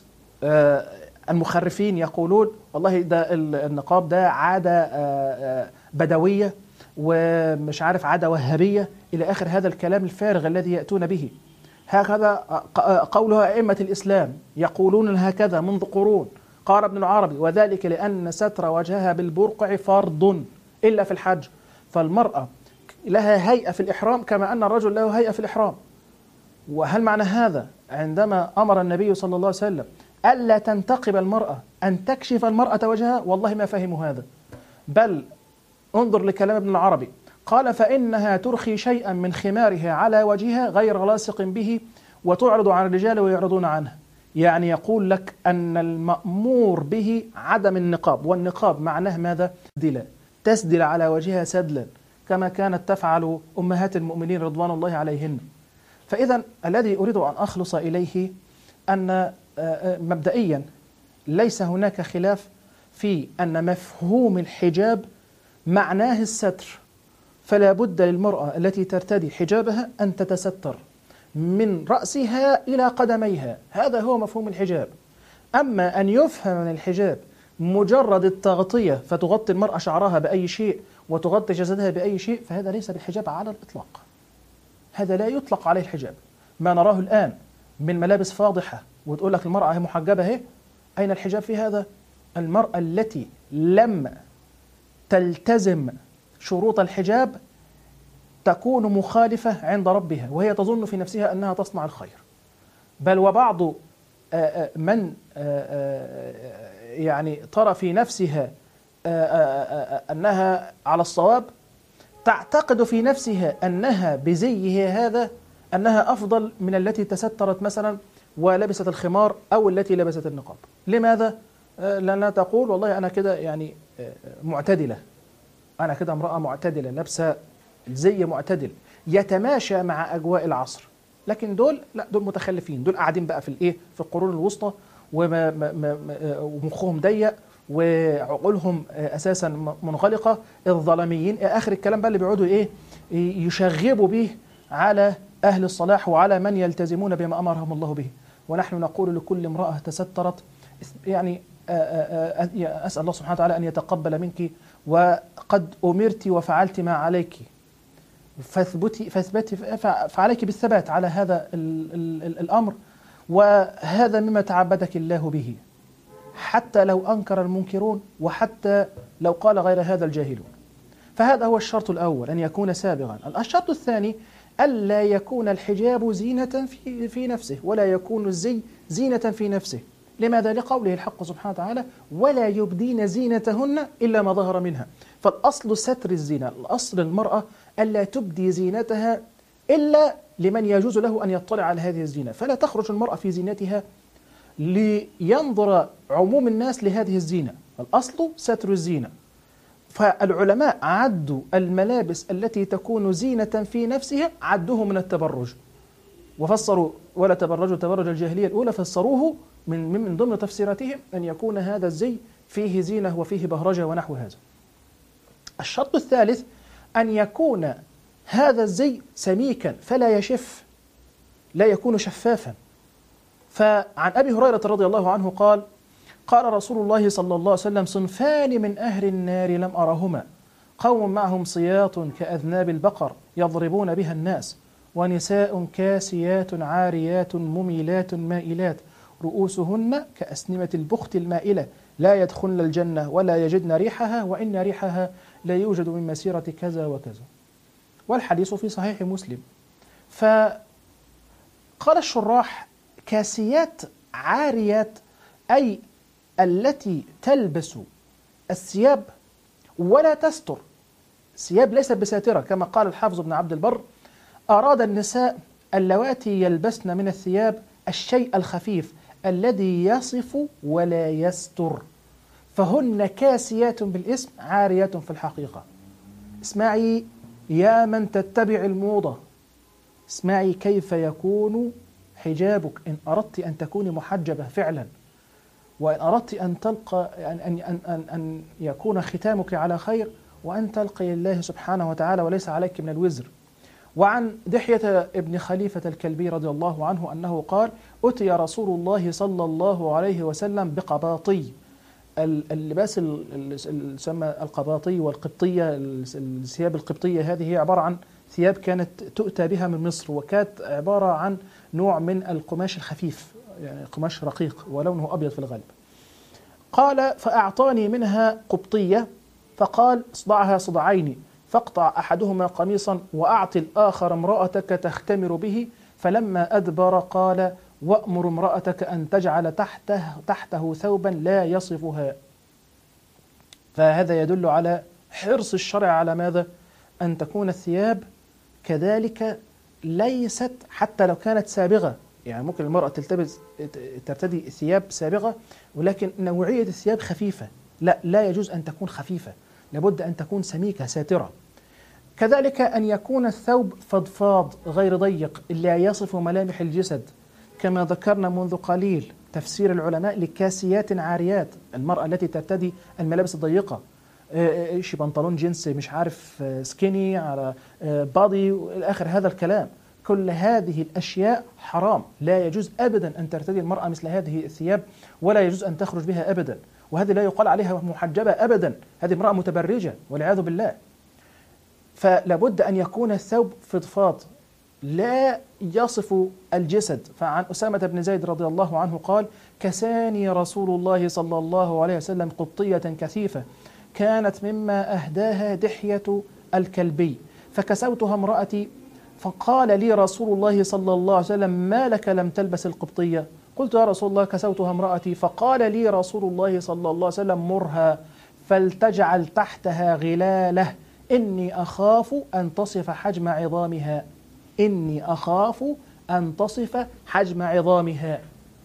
المخرفين يقولون: والله ده النقاب ده عادة بدوية ومش عارف عادة وهابية إلى آخر هذا الكلام الفارغ الذي يأتون به. هكذا قولها أئمة الإسلام، يقولون هكذا منذ قرون. قال ابن العربي: وذلك لأن ستر وجهها بالبرقع فرض إلا في الحج. فالمرأة لها هيئة في الإحرام كما أن الرجل له هيئة في الإحرام. وهل معنى هذا عندما أمر النبي صلى الله عليه وسلم ألا تنتقب المرأة أن تكشف المرأة وجهها؟ والله ما فهموا هذا. بل انظر لكلام ابن العربي، قال: فإنها ترخي شيئا من خمارها على وجهها غير لاصق به وتعرض عن الرجال ويعرضون عنها. يعني يقول لك أن المأمور به عدم النقاب، والنقاب معناه ماذا؟ تسدل تسدل على وجهها سدلا كما كانت تفعل أمهات المؤمنين رضوان الله عليهن. فإذا الذي أريد أن أخلص إليه أن مبدئيا ليس هناك خلاف في أن مفهوم الحجاب معناه الستر، فلا بد للمرأة التي ترتدي حجابها أن تتستر من رأسها إلى قدميها، هذا هو مفهوم الحجاب. أما أن يفهم من الحجاب مجرد التغطية فتغطي المرأة شعرها بأي شيء وتغطي جسدها بأي شيء، فهذا ليس بالحجاب على الإطلاق، هذا لا يطلق عليه الحجاب. ما نراه الآن من ملابس فاضحة وتقول لك المرأة هي محجبة، هي أين الحجاب في هذا؟ المرأة التي لم تلتزم شروط الحجاب تكون مخالفة عند ربها، وهي تظن في نفسها أنها تصنع الخير. بل وبعض من يعني ترى في نفسها أنها على الصواب تعتقد في نفسها أنها بزيها هذا أنها أفضل من التي تسترت مثلا ولبست الخمار أو التي لبست النقاب. لماذا؟ لأنها تقول والله أنا كده يعني معتدلة، أنا كده امرأة معتدلة لابسة زي معتدل يتماشى مع أجواء العصر. لكن دول لا، دول متخلفين، دول قاعدين بقى في الإيه، في القرون الوسطى ومخهم ضيق وعقولهم أساسا منغلقة، الظلميين آخر الكلام بقى اللي بيقعدوا إيه يشغبوا به على أهل الصلاح وعلى من يلتزمون بما أمرهم الله به. ونحن نقول لكل امرأة تسترت يعني أسأل الله سبحانه وتعالى أن يتقبل منك، وقد أمرت وفعلت ما عليك فاثبتي فاثبتي فعليك بالثبات على هذا ال ال الأمر، وهذا مما تعبدك الله به حتى لو أنكر المنكرون وحتى لو قال غير هذا الجاهلون. فهذا هو الشرط الأول، أن يكون سابغا. الشرط الثاني ألا يكون الحجاب زينة في, في نفسه، ولا يكون الزي زينة في نفسه. لماذا؟ لقوله الحق سبحانه وتعالى ولا يبدين زينتهن إلا ما ظهر منها. فالأصل ستر الزينة، الأصل المرأة ألا تبدي زينتها إلا لمن يجوز له أن يطلع على هذه الزينة، فلا تخرج المرأة في زينتها لينظر عموم الناس لهذه الزينة. الأصل ستر الزينة. فالعلماء عدوا الملابس التي تكون زينة في نفسها عدوه من التبرج، وفسروا ولا تبرجوا تبرج الجاهلية الأولى، فسروه من من ضمن تفسيراتهم أن يكون هذا الزي فيه زينة وفيه بهرجة ونحو هذا. الشرط الثالث أن يكون هذا الزي سميكا فلا يشف، لا يكون شفافا. فعن أبي هريرة رضي الله عنه قال قال رسول الله صلى الله عليه وسلم صنفان من أهل النار لم أرهما، قوم معهم صياط كأذناب البقر يضربون بها الناس، ونساء كاسيات عاريات مميلات مائلات رؤوسهن كأسنمة البخت المائلة لا يدخلن الجنة ولا يجدن ريحها وإن ريحها لا يوجد من مسيرة كذا وكذا. والحديث في صحيح مسلم. فقال الشراح كاسيات عاريات أي التي تلبس الثياب ولا تستر، الثياب ليست بساترة كما قال الحافظ ابن عبد البر، أراد النساء اللواتي يلبسن من الثياب الشيء الخفيف الذي يصف ولا يستر، فهن كاسيات بالاسم عاريات في الحقيقة. اسمعي يا من تتبع الموضة، اسمعي كيف يكون حجابك إن أردت أن تكوني محجبة فعلا، وإن أردت أن تلقى أن, أن, أن, أن يكون ختامك على خير، وأن تلقي الله سبحانه وتعالى وليس عليك من الوزر. وعن دحية ابن خليفة الكلبي رضي الله عنه أنه قال أتي رسول الله صلى الله عليه وسلم بقباطي، اللباس اللي يسمى القباطي والقبطية، الثياب القبطية هذه هي عبارة عن ثياب كانت تؤتى بها من مصر، وكانت عبارة عن نوع من القماش الخفيف، يعني قماش رقيق ولونه أبيض في الغالب. قال فأعطاني منها قبطية فقال اصدعها صدعين، فاقطع أحدهما قميصا وأعطي الآخر امرأتك تختمر به. فلما أدبر قال وأمر امرأتك أن تجعل تحته, تحته ثوبا لا يصفها. فهذا يدل على حرص الشرع على ماذا؟ أن تكون الثياب كذلك ليست حتى لو كانت سابغة يعني ممكن المرأة تلتبس ترتدي ثياب سابغة ولكن نوعية الثياب خفيفة، لا لا يجوز أن تكون خفيفة، لابد أن تكون سميكة ساترة. كذلك أن يكون الثوب فضفاض غير ضيق لا يصف ملامح الجسد، كما ذكرنا منذ قليل تفسير العلماء لكاسيات عاريات، المرأة التي ترتدي الملابس الضيقة، شي بنطلون جينز مش عارف سكيني على بادي إلى آخر هذا الكلام، كل هذه الأشياء حرام، لا يجوز أبدا أن ترتدي المرأة مثل هذه الثياب، ولا يجوز أن تخرج بها أبدا، وهذه لا يقال عليها محجبة أبدا، هذه امرأة متبرجة والعياذ بالله. فلابد أن يكون الثوب فضفاض لا يصف الجسد. فعن أسامة بن زيد رضي الله عنه قال: كساني رسول الله صلى الله عليه وسلم قطية كثيفة كانت مما أهداها دحية الكلبي فكسوتها امرأتي، فقال لي رسول الله صلى الله عليه وسلم: ما لك لم تلبس القبطية؟ قلت: يا رسول الله كسوتها امرأتي. فقال لي رسول الله صلى الله عليه وسلم: مرها فلتجعل تحتها غلالة إني أخاف أن تصف حجم عظامها، إني أخاف أن تصف حجم عظامها.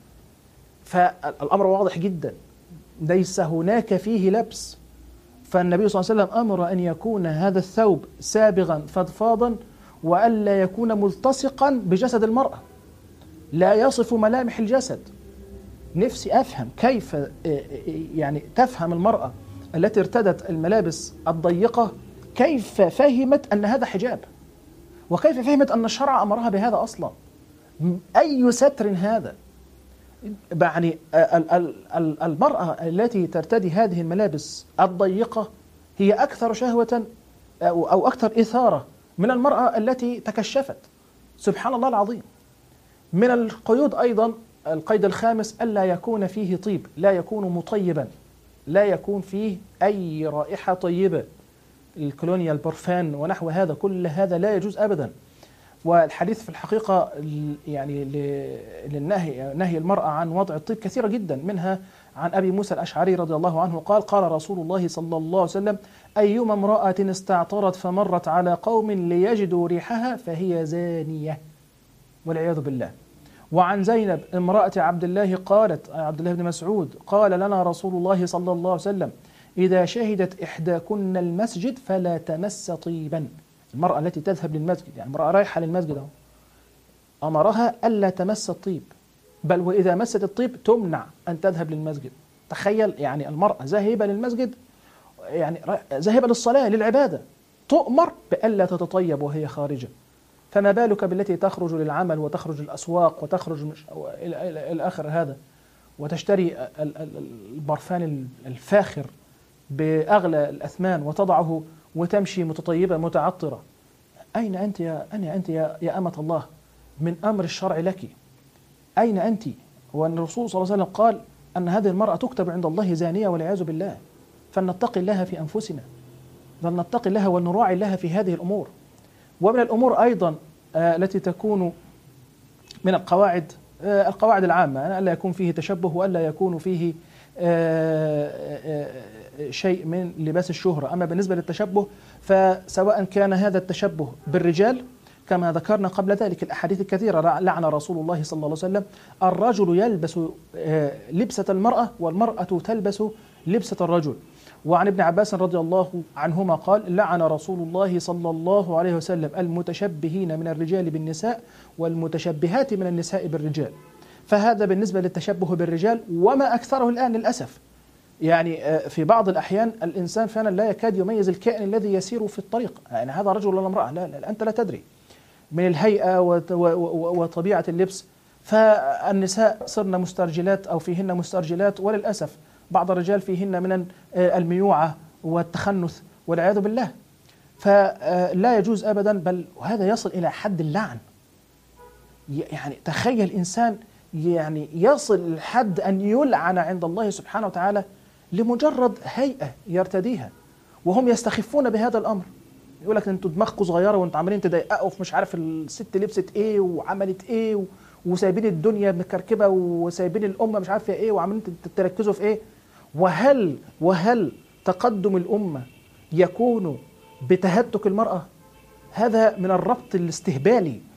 فالأمر واضح جدا، ليس هناك فيه لبس. فالنبي صلى الله عليه وسلم أمر أن يكون هذا الثوب سابغا فضفاضا، وألا يكون ملتصقا بجسد المرأة، لا يصف ملامح الجسد. نفسي أفهم كيف يعني تفهم المرأة التي ارتدت الملابس الضيقة، كيف فهمت أن هذا حجاب، وكيف فهمت أن الشرع أمرها بهذا أصلا؟ أي ستر هذا؟ يعني المرأة التي ترتدي هذه الملابس الضيقة هي أكثر شهوة أو أكثر إثارة من المرأة التي تكشفت. سبحان الله العظيم. من القيود أيضا القيد الخامس: ألا يكون فيه طيب، لا يكون مطيبا، لا يكون فيه أي رائحة طيبة، الكولونيا، البرفان ونحو هذا، كل هذا لا يجوز أبدا. والحديث في الحقيقة يعني للنهي نهي المرأة عن وضع الطيب كثيرة جدا، منها عن أبي موسى الأشعري رضي الله عنه قال: قال رسول الله صلى الله عليه وسلم: أيما امرأة استعطرت فمرت على قوم ليجدوا ريحها فهي زانية، والعياذ بالله. وعن زينب امرأة عبد الله قالت، عبد الله بن مسعود قال لنا رسول الله صلى الله عليه وسلم: إذا شهدت إحداكن المسجد فلا تمس طيبا. المرأة التي تذهب للمسجد، يعني امرأة رايحة للمسجد أهو، أمرها ألا تمس الطيب، بل وإذا مست الطيب تمنع أن تذهب للمسجد. تخيل يعني المرأة ذاهبة للمسجد، يعني ذاهبة للصلاة للعبادة، تؤمر بألا تتطيب وهي خارجة، فما بالك بالتي تخرج للعمل وتخرج الأسواق وتخرج مش إلى آخر هذا، وتشتري البرفان الفاخر بأغلى الأثمان وتضعه وتمشي متطيبة متعطرة. أين أنت يا أين أنت يا, يا أمة الله من أمر الشرع لك؟ أين أنت؟ وأن الرسول صلى الله عليه وسلم قال أن هذه المرأة تكتب عند الله زانية والعياذ بالله. فلنتقي الله في أنفسنا، فلنتقي الله ونراعي الله في هذه الأمور. ومن الأمور أيضا التي تكون من القواعد القواعد العامة، ألا يكون فيه تشبه، وألا يكون فيه شيء من لباس الشهرة. أما بالنسبة للتشبه فسواء كان هذا التشبه بالرجال كما ذكرنا قبل ذلك الأحاديث الكثيرة، لعن رسول الله صلى الله عليه وسلم الرجل يلبس لبسة المرأة والمرأة تلبس لبسة الرجل. وعن ابن عباس رضي الله عنهما قال: لعن رسول الله صلى الله عليه وسلم المتشبهين من الرجال بالنساء والمتشبهات من النساء بالرجال. فهذا بالنسبة للتشبه بالرجال، وما أكثره الآن للأسف. يعني في بعض الأحيان الإنسان فعلا لا يكاد يميز الكائن الذي يسير في الطريق، يعني هذا رجل ولا امرأة، لا, لا أنت لا تدري من الهيئة وطبيعة اللبس. فالنساء صرن مسترجلات أو فيهن مسترجلات، وللأسف بعض الرجال فيهن من الميوعة والتخنث والعياذ بالله. فلا يجوز أبدا، بل وهذا يصل إلى حد اللعن. يعني تخيل إنسان يعني يصل لحد أن يلعن عند الله سبحانه وتعالى لمجرد هيئة يرتديها، وهم يستخفون بهذا الأمر. يقول لك أنتوا دماغكم صغيرة وأنتوا عمالين تضايقوا في مش عارف الست لبست إيه وعملت إيه، وسايبين الدنيا مكركبة وسايبين الأمة مش عارف إيه، وعمالين تركزوا في إيه. وهل وهل تقدم الأمة يكون بتهتك المرأة؟ هذا من الربط الاستهبالي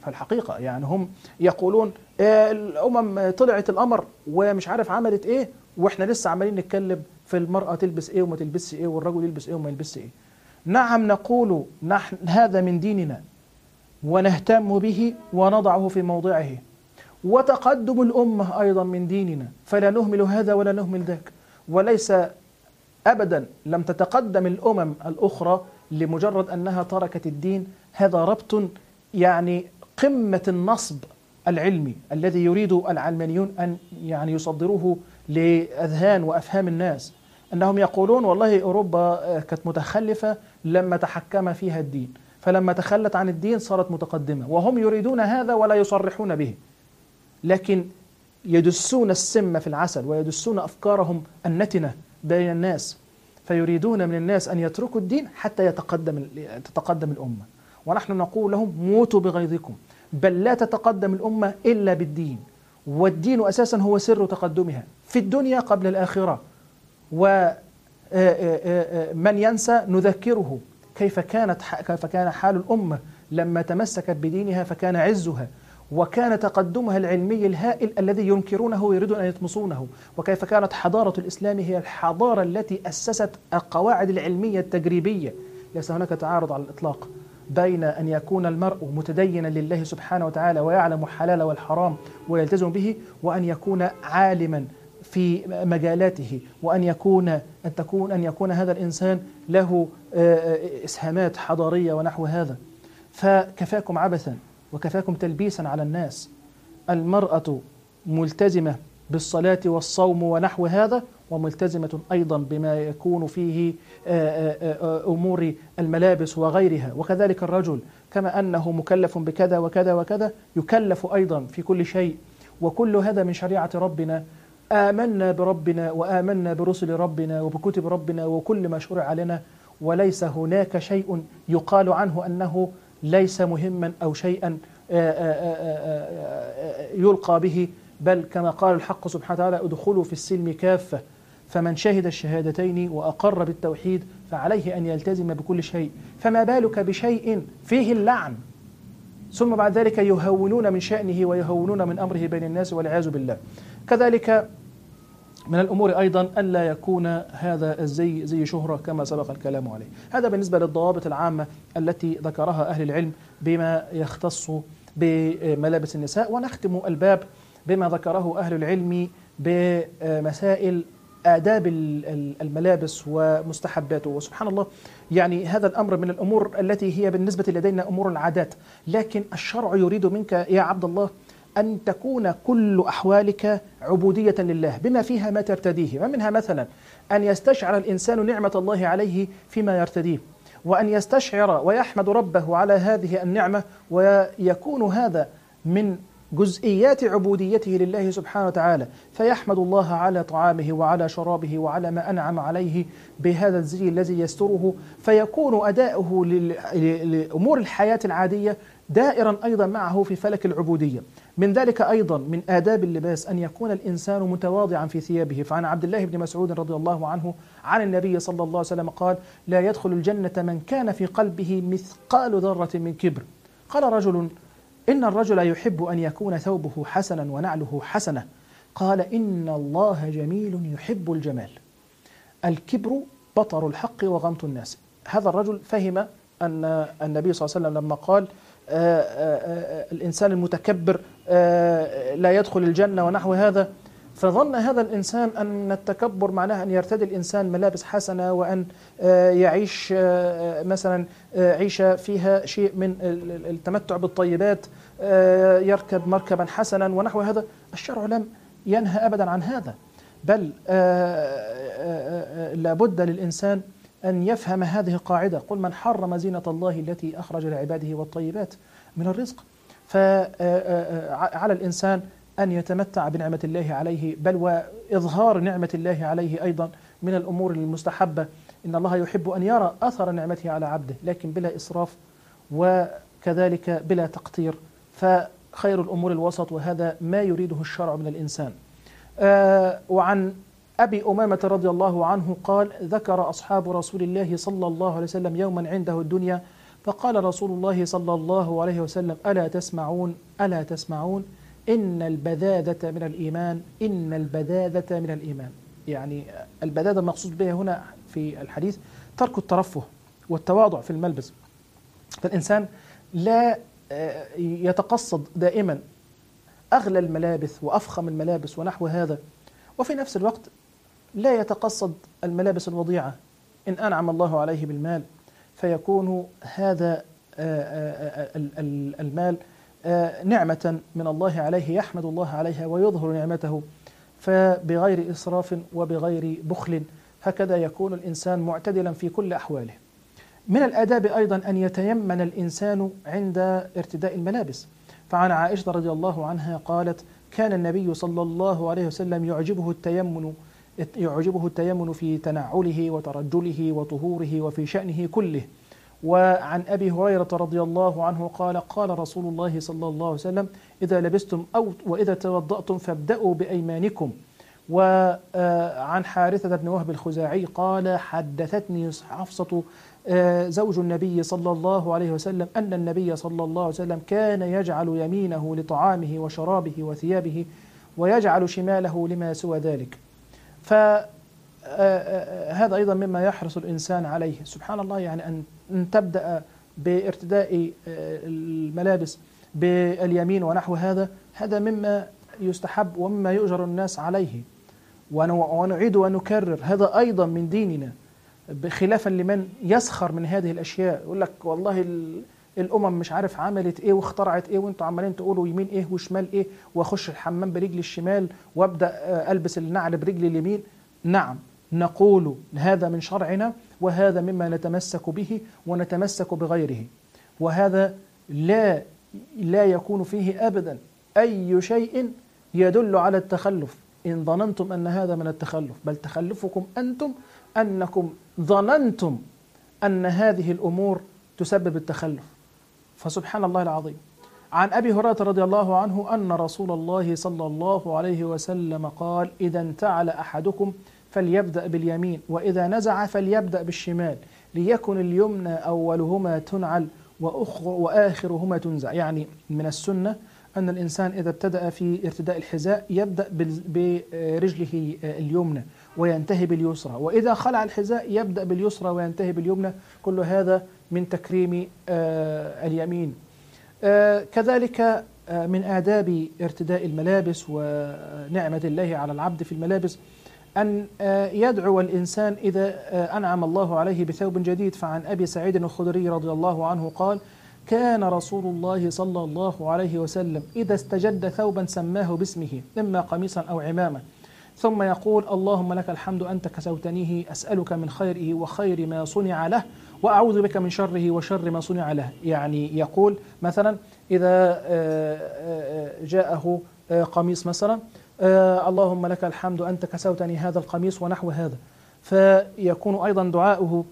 في الحقيقة. يعني هم يقولون آه الأمم طلعت القمر ومش عارف عملت إيه، وإحنا لسه عمالين نتكلم في المرأة تلبس إيه وما تلبسش إيه، والرجل يلبس إيه وما يلبسش إيه. نعم نقول نحن هذا من ديننا ونهتم به ونضعه في موضعه، وتقدم الأمة أيضا من ديننا، فلا نهمل هذا ولا نهمل ذاك. وليس أبدا لم تتقدم الأمم الأخرى لمجرد أنها تركت الدين. هذا ربط يعني قمة النصب العلمي الذي يريد العلمانيون أن يعني يصدروه لأذهان وأفهام الناس، أنهم يقولون والله أوروبا كانت متخلفة لما تحكم فيها الدين، فلما تخلت عن الدين صارت متقدمة، وهم يريدون هذا ولا يصرحون به، لكن يدسون السم في العسل ويدسون أفكارهم النتنة بين الناس، فيريدون من الناس أن يتركوا الدين حتى يتقدم تتقدم الأمة. ونحن نقول لهم موتوا بغيظكم، بل لا تتقدم الأمة إلا بالدين، والدين أساسا هو سر تقدمها في الدنيا قبل الآخرة. ومن ينسى نذكره كيف كانت كيف كان حال الأمة لما تمسكت بدينها، فكان عزها وكان تقدمها العلمي الهائل الذي ينكرونه ويريدون أن يطمسونه، وكيف كانت حضارة الإسلام هي الحضارة التي أسست القواعد العلمية التجريبية. ليس هناك تعارض على الإطلاق بين أن يكون المرء متدينا لله سبحانه وتعالى ويعلم الحلال والحرام ويلتزم به، وأن يكون عالما في مجالاته، وأن يكون أن تكون أن يكون هذا الإنسان له إسهامات حضارية ونحو هذا. فكفاكم عبثا وكفاكم تلبيسا على الناس. المرأة ملتزمة بالصلاة والصوم ونحو هذا، وملتزمة أيضا بما يكون فيه أمور الملابس وغيرها، وكذلك الرجل كما أنه مكلف بكذا وكذا وكذا يكلف أيضا في كل شيء، وكل هذا من شريعة ربنا. آمنا بربنا وآمنا برسل ربنا وبكتب ربنا وكل ما شرع لنا، وليس هناك شيء يقال عنه أنه ليس مهما أو شيئا يلقى به، بل كما قال الحق سبحانه وتعالى ادخلوا في السلم كافة، فمن شهد الشهادتين وأقر بالتوحيد فعليه أن يلتزم بكل شيء. فما بالك بشيء فيه اللعن، ثم بعد ذلك يهونون من شأنه ويهونون من أمره بين الناس والعياذ بالله. كذلك من الأمور أيضا أن لا يكون هذا الزي زي شهرة كما سبق الكلام عليه. هذا بالنسبة للضوابط العامة التي ذكرها أهل العلم بما يختص بملابس النساء. ونختم الباب بما ذكره أهل العلم بمسائل آداب الملابس ومستحباته. وسبحان الله، يعني هذا الأمر من الأمور التي هي بالنسبة لدينا أمور العادات، لكن الشرع يريد منك يا عبد الله أن تكون كل أحوالك عبودية لله بما فيها ما ترتديه. ومنها مثلا أن يستشعر الإنسان نعمة الله عليه فيما يرتديه، وأن يستشعر ويحمد ربه على هذه النعمة، ويكون هذا من جزئيات عبوديته لله سبحانه وتعالى، فيحمد الله على طعامه وعلى شرابه وعلى ما أنعم عليه بهذا الزي الذي يستره، فيكون أداؤه لأمور الحياة العادية دائرا أيضا معه في فلك العبودية. من ذلك أيضا من آداب اللباس أن يكون الإنسان متواضعا في ثيابه. فعن عبد الله بن مسعود رضي الله عنه عن النبي صلى الله عليه وسلم قال: لا يدخل الجنة من كان في قلبه مثقال ذرة من كبر. قال رجل: إن الرجل يحب أن يكون ثوبه حسنا ونعله حسنة. قال: إن الله جميل يحب الجمال. الكبر بطر الحق وغمط الناس. هذا الرجل فهم أن النبي صلى الله عليه وسلم لما قال آآ آآ الإنسان المتكبر لا يدخل الجنة ونحو هذا، فظن هذا الإنسان أن التكبر معناه أن يرتدي الإنسان ملابس حسنة، وأن يعيش مثلا عيشة فيها شيء من التمتع بالطيبات، يركب مركبا حسنا ونحو هذا. الشرع لم ينهى أبدا عن هذا، بل لابد للإنسان أن يفهم هذه القاعدة: قل من حرم زينة الله التي أخرج لعباده والطيبات من الرزق. فعلى الإنسان أن يتمتع بنعمة الله عليه، بل وإظهار نعمة الله عليه أيضا من الأمور المستحبة. إن الله يحب أن يرى أثر نعمته على عبده، لكن بلا إسراف وكذلك بلا تقتير، فخير الأمور الوسط، وهذا ما يريده الشرع من الإنسان. وعن أبي أمامة رضي الله عنه قال: ذكر أصحاب رسول الله صلى الله عليه وسلم يوما عنده الدنيا فقال رسول الله صلى الله عليه وسلم: ألا تسمعون ألا تسمعون إن البذاذة من الإيمان إن البذاذة من الإيمان. يعني البذاذة المقصود بها هنا في الحديث ترك الترفه والتواضع في الملبس، فالإنسان لا يتقصد دائما أغلى الملابس وأفخم الملابس ونحو هذا، وفي نفس الوقت لا يتقصد الملابس الوضيعة. إن أنعم الله عليه بالمال فيكون هذا المال نعمة من الله عليه يحمد الله عليها ويظهر نعمته، فبغير إسراف وبغير بخل، هكذا يكون الإنسان معتدلا في كل أحواله. من الآداب أيضا أن يتيمن الإنسان عند ارتداء الملابس، فعن عائشة رضي الله عنها قالت: كان النبي صلى الله عليه وسلم يعجبه التيمن يعجبه التيمن في تنعله وترجله وطهوره وفي شأنه كله. وعن أبي هريرة رضي الله عنه قال: قال رسول الله صلى الله عليه وسلم: إذا لبستم أو وإذا توضأتم فابدأوا بأيمانكم. وعن حارثة بن وهب الخزاعي قال: حدثتني حفصة زوج النبي صلى الله عليه وسلم أن النبي صلى الله عليه وسلم كان يجعل يمينه لطعامه وشرابه وثيابه ويجعل شماله لما سوى ذلك. فهذا أيضا مما يحرص الإنسان عليه. سبحان الله، يعني أن تبدأ بارتداء الملابس باليمين ونحو هذا، هذا مما يستحب ومما يؤجر الناس عليه. ونعيد ونكرر هذا أيضا من ديننا، بخلافا لمن يسخر من هذه الأشياء، يقول لك والله الأمم مش عارف عملت إيه واخترعت إيه وانتوا عمالين تقولوا يمين إيه وشمال إيه، وأخش الحمام برجلي الشمال وأبدأ ألبس النعل برجلي اليمين. نعم، نقول هذا من شرعنا وهذا مما نتمسك به ونتمسك بغيره، وهذا لا لا يكون فيه أبدا أي شيء يدل على التخلف. إن ظننتم أن هذا من التخلف، بل تخلفكم أنتم أنكم ظننتم أن هذه الأمور تسبب التخلف. فسبحان الله العظيم. عن أبي هريرة رضي الله عنه أن رسول الله صلى الله عليه وسلم قال: إذا انتعل أحدكم فليبدأ باليمين، وإذا نزع فليبدأ بالشمال، ليكن اليمنى أولهما تنعل وآخرهما تنزع. يعني من السنة أن الإنسان إذا ابتدأ في ارتداء الحذاء يبدأ برجله اليمنى وينتهي باليسرى، وإذا خلع الحذاء يبدأ باليسرى وينتهي باليمنى. كل هذا من تكريم اليمين. كذلك من آداب ارتداء الملابس ونعمة الله على العبد في الملابس أن يدعو الإنسان إذا أنعم الله عليه بثوب جديد. فعن أبي سعيد الخدري رضي الله عنه قال: كان رسول الله صلى الله عليه وسلم إذا استجد ثوبا سماه باسمه، إما قميصا أو عمامة، ثم يقول: اللهم لك الحمد أنت كسوتنيه، أسألك من خيره وخير ما صنع له، وأعوذ بك من شره وشر ما صنع له. يعني يقول مثلا إذا جاءه قميص مثلا: اللهم لك الحمد أنت كسوتني هذا القميص ونحو هذا. فيكون أيضا دعاؤه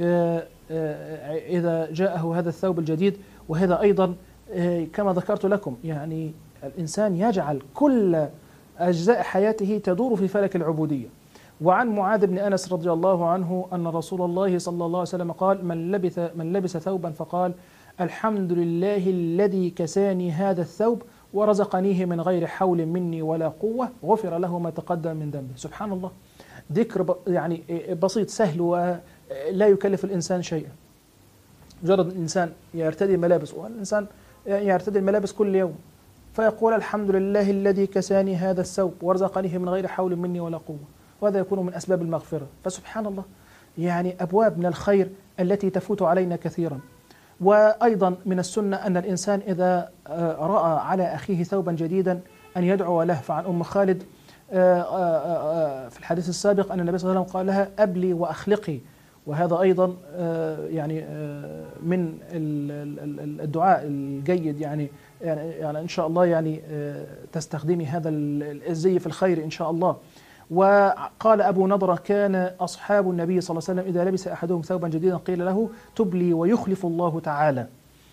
إذا جاءه هذا الثوب الجديد. وهذا أيضا كما ذكرت لكم، يعني الإنسان يجعل كل أجزاء حياته تدور في فلك العبودية. وعن معاذ بن أنس رضي الله عنه أن رسول الله صلى الله عليه وسلم قال: من لبث من لبس ثوبا فقال: الحمد لله الذي كساني هذا الثوب ورزقنيه من غير حول مني ولا قوة، غفر له ما تقدم من ذنبه. سبحان الله، ذكر يعني بسيط سهل ولا يكلف الإنسان شيئا. مجرد الإنسان يرتدي ملابس، والإنسان يرتدي الملابس كل يوم، فيقول: الحمد لله الذي كساني هذا الثوب ورزقنيه من غير حول مني ولا قوة، وهذا يكون من أسباب المغفرة. فسبحان الله، يعني أبواب من الخير التي تفوت علينا كثيرا. وأيضا من السنة أن الإنسان إذا رأى على أخيه ثوبا جديدا أن يدعو له. فعن أم خالد في الحديث السابق أن النبي صلى الله عليه وسلم قال لها: أبلي وأخلقي. وهذا أيضا يعني من الدعاء الجيد، يعني يعني إن شاء الله يعني تستخدمي هذا الزي في الخير إن شاء الله. وقال أبو نضرة: كان أصحاب النبي صلى الله عليه وسلم إذا لبس أحدهم ثوبا جديدا قيل له: تبلي ويخلف الله تعالى.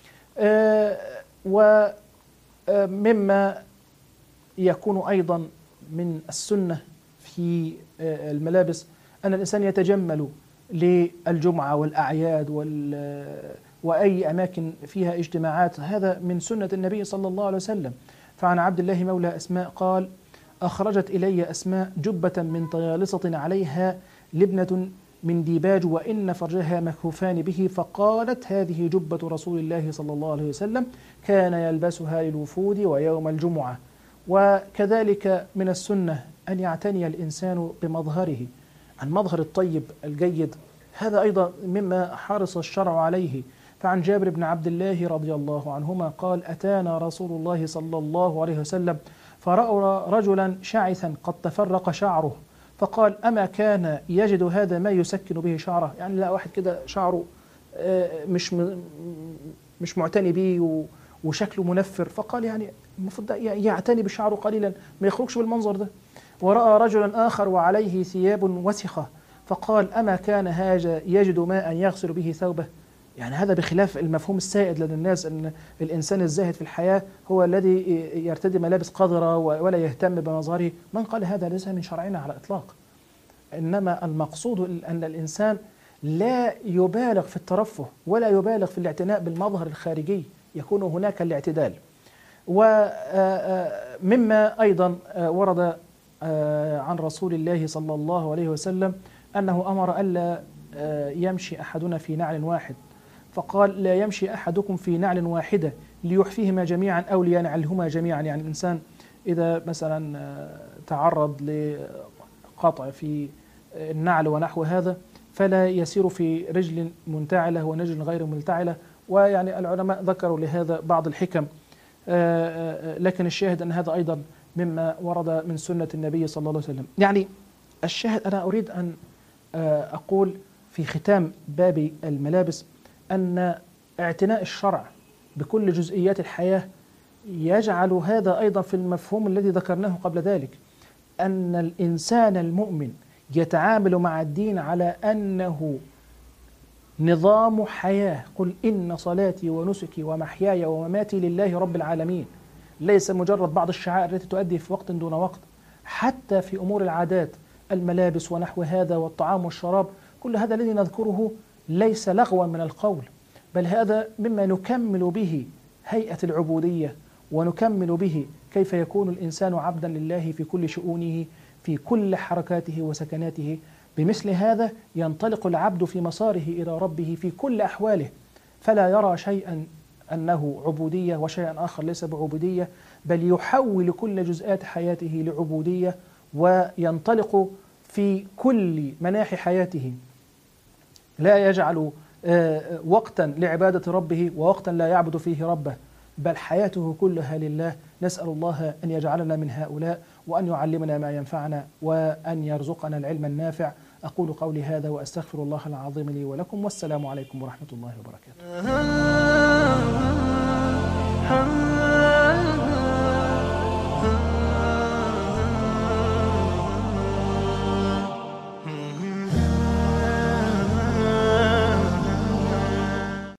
ومما يكون أيضا من السنة في الملابس أن الإنسان يتجمل للجمعة والأعياد وأي أماكن فيها اجتماعات، هذا من سنة النبي صلى الله عليه وسلم. فعن عبد الله مولى أسماء قال: أخرجت إلي أسماء جبة من طيالسة عليها لبنة من ديباج وإن فرجها مكفوفان به، فقالت: هذه جبة رسول الله صلى الله عليه وسلم كان يلبسها للوفود ويوم الجمعة. وكذلك من السنة أن يعتني الإنسان بمظهره، المظهر الطيب الجيد، هذا أيضا مما حرص الشرع عليه. فعن جابر بن عبد الله رضي الله عنهما قال: أتانا رسول الله صلى الله عليه وسلم فرأى رجلا شعثا قد تفرق شعره، فقال: أما كان يجد هذا ما يسكن به شعره؟ يعني لا واحد كده شعره مش مش معتني به وشكله منفر، فقال يعني المفروض يعتني بشعره قليلا، ما يخرجش بالمنظر ده. ورأى رجلا آخر وعليه ثياب وسخة، فقال: أما كان هذا يجد ماء يغسل به ثوبه؟ يعني هذا بخلاف المفهوم السائد لدى الناس أن الإنسان الزاهد في الحياة هو الذي يرتدي ملابس قذرة ولا يهتم بمظهره. من قال هذا؟ ليس من شرعنا على الإطلاق. إنما المقصود أن الإنسان لا يبالغ في الترفه ولا يبالغ في الاعتناء بالمظهر الخارجي، يكون هناك الاعتدال. ومما أيضا ورد عن رسول الله صلى الله عليه وسلم أنه أمر ألا يمشي أحدنا في نعل واحد، فقال: لا يمشي أحدكم في نعل واحدة ليحفيهما جميعا أو لينعلهما جميعا. يعني الإنسان إذا مثلا تعرض لقطع في النعل ونحو هذا فلا يسير في رجل منتعلة ونجل غير ملتعلة. ويعني العلماء ذكروا لهذا بعض الحكم، لكن الشاهد أن هذا أيضا مما ورد من سنة النبي صلى الله عليه وسلم. يعني الشاهد أنا أريد أن أقول في ختام باب الملابس أن اعتناء الشرع بكل جزئيات الحياة يجعل هذا أيضا في المفهوم الذي ذكرناه قبل ذلك، أن الإنسان المؤمن يتعامل مع الدين على أنه نظام حياة. قل إن صلاتي ونسكي ومحياي ومماتي لله رب العالمين، ليس مجرد بعض الشعائر التي تؤدي في وقت دون وقت. حتى في أمور العادات، الملابس ونحو هذا والطعام والشراب، كل هذا الذي نذكره ليس لغوا من القول، بل هذا مما نكمل به هيئة العبودية، ونكمل به كيف يكون الإنسان عبدا لله في كل شؤونه في كل حركاته وسكناته. بمثل هذا ينطلق العبد في مساره إلى ربه في كل أحواله، فلا يرى شيئا أنه عبودية وشيئا آخر ليس بعبودية، بل يحول كل جزئيات حياته لعبودية، وينطلق في كل مناحي حياته، لا يجعل وقتا لعبادة ربه ووقتا لا يعبد فيه ربه، بل حياته كلها لله. نسأل الله أن يجعلنا من هؤلاء، وأن يعلمنا ما ينفعنا، وأن يرزقنا العلم النافع. أقول قولي هذا وأستغفر الله العظيم لي ولكم، والسلام عليكم ورحمة الله وبركاته.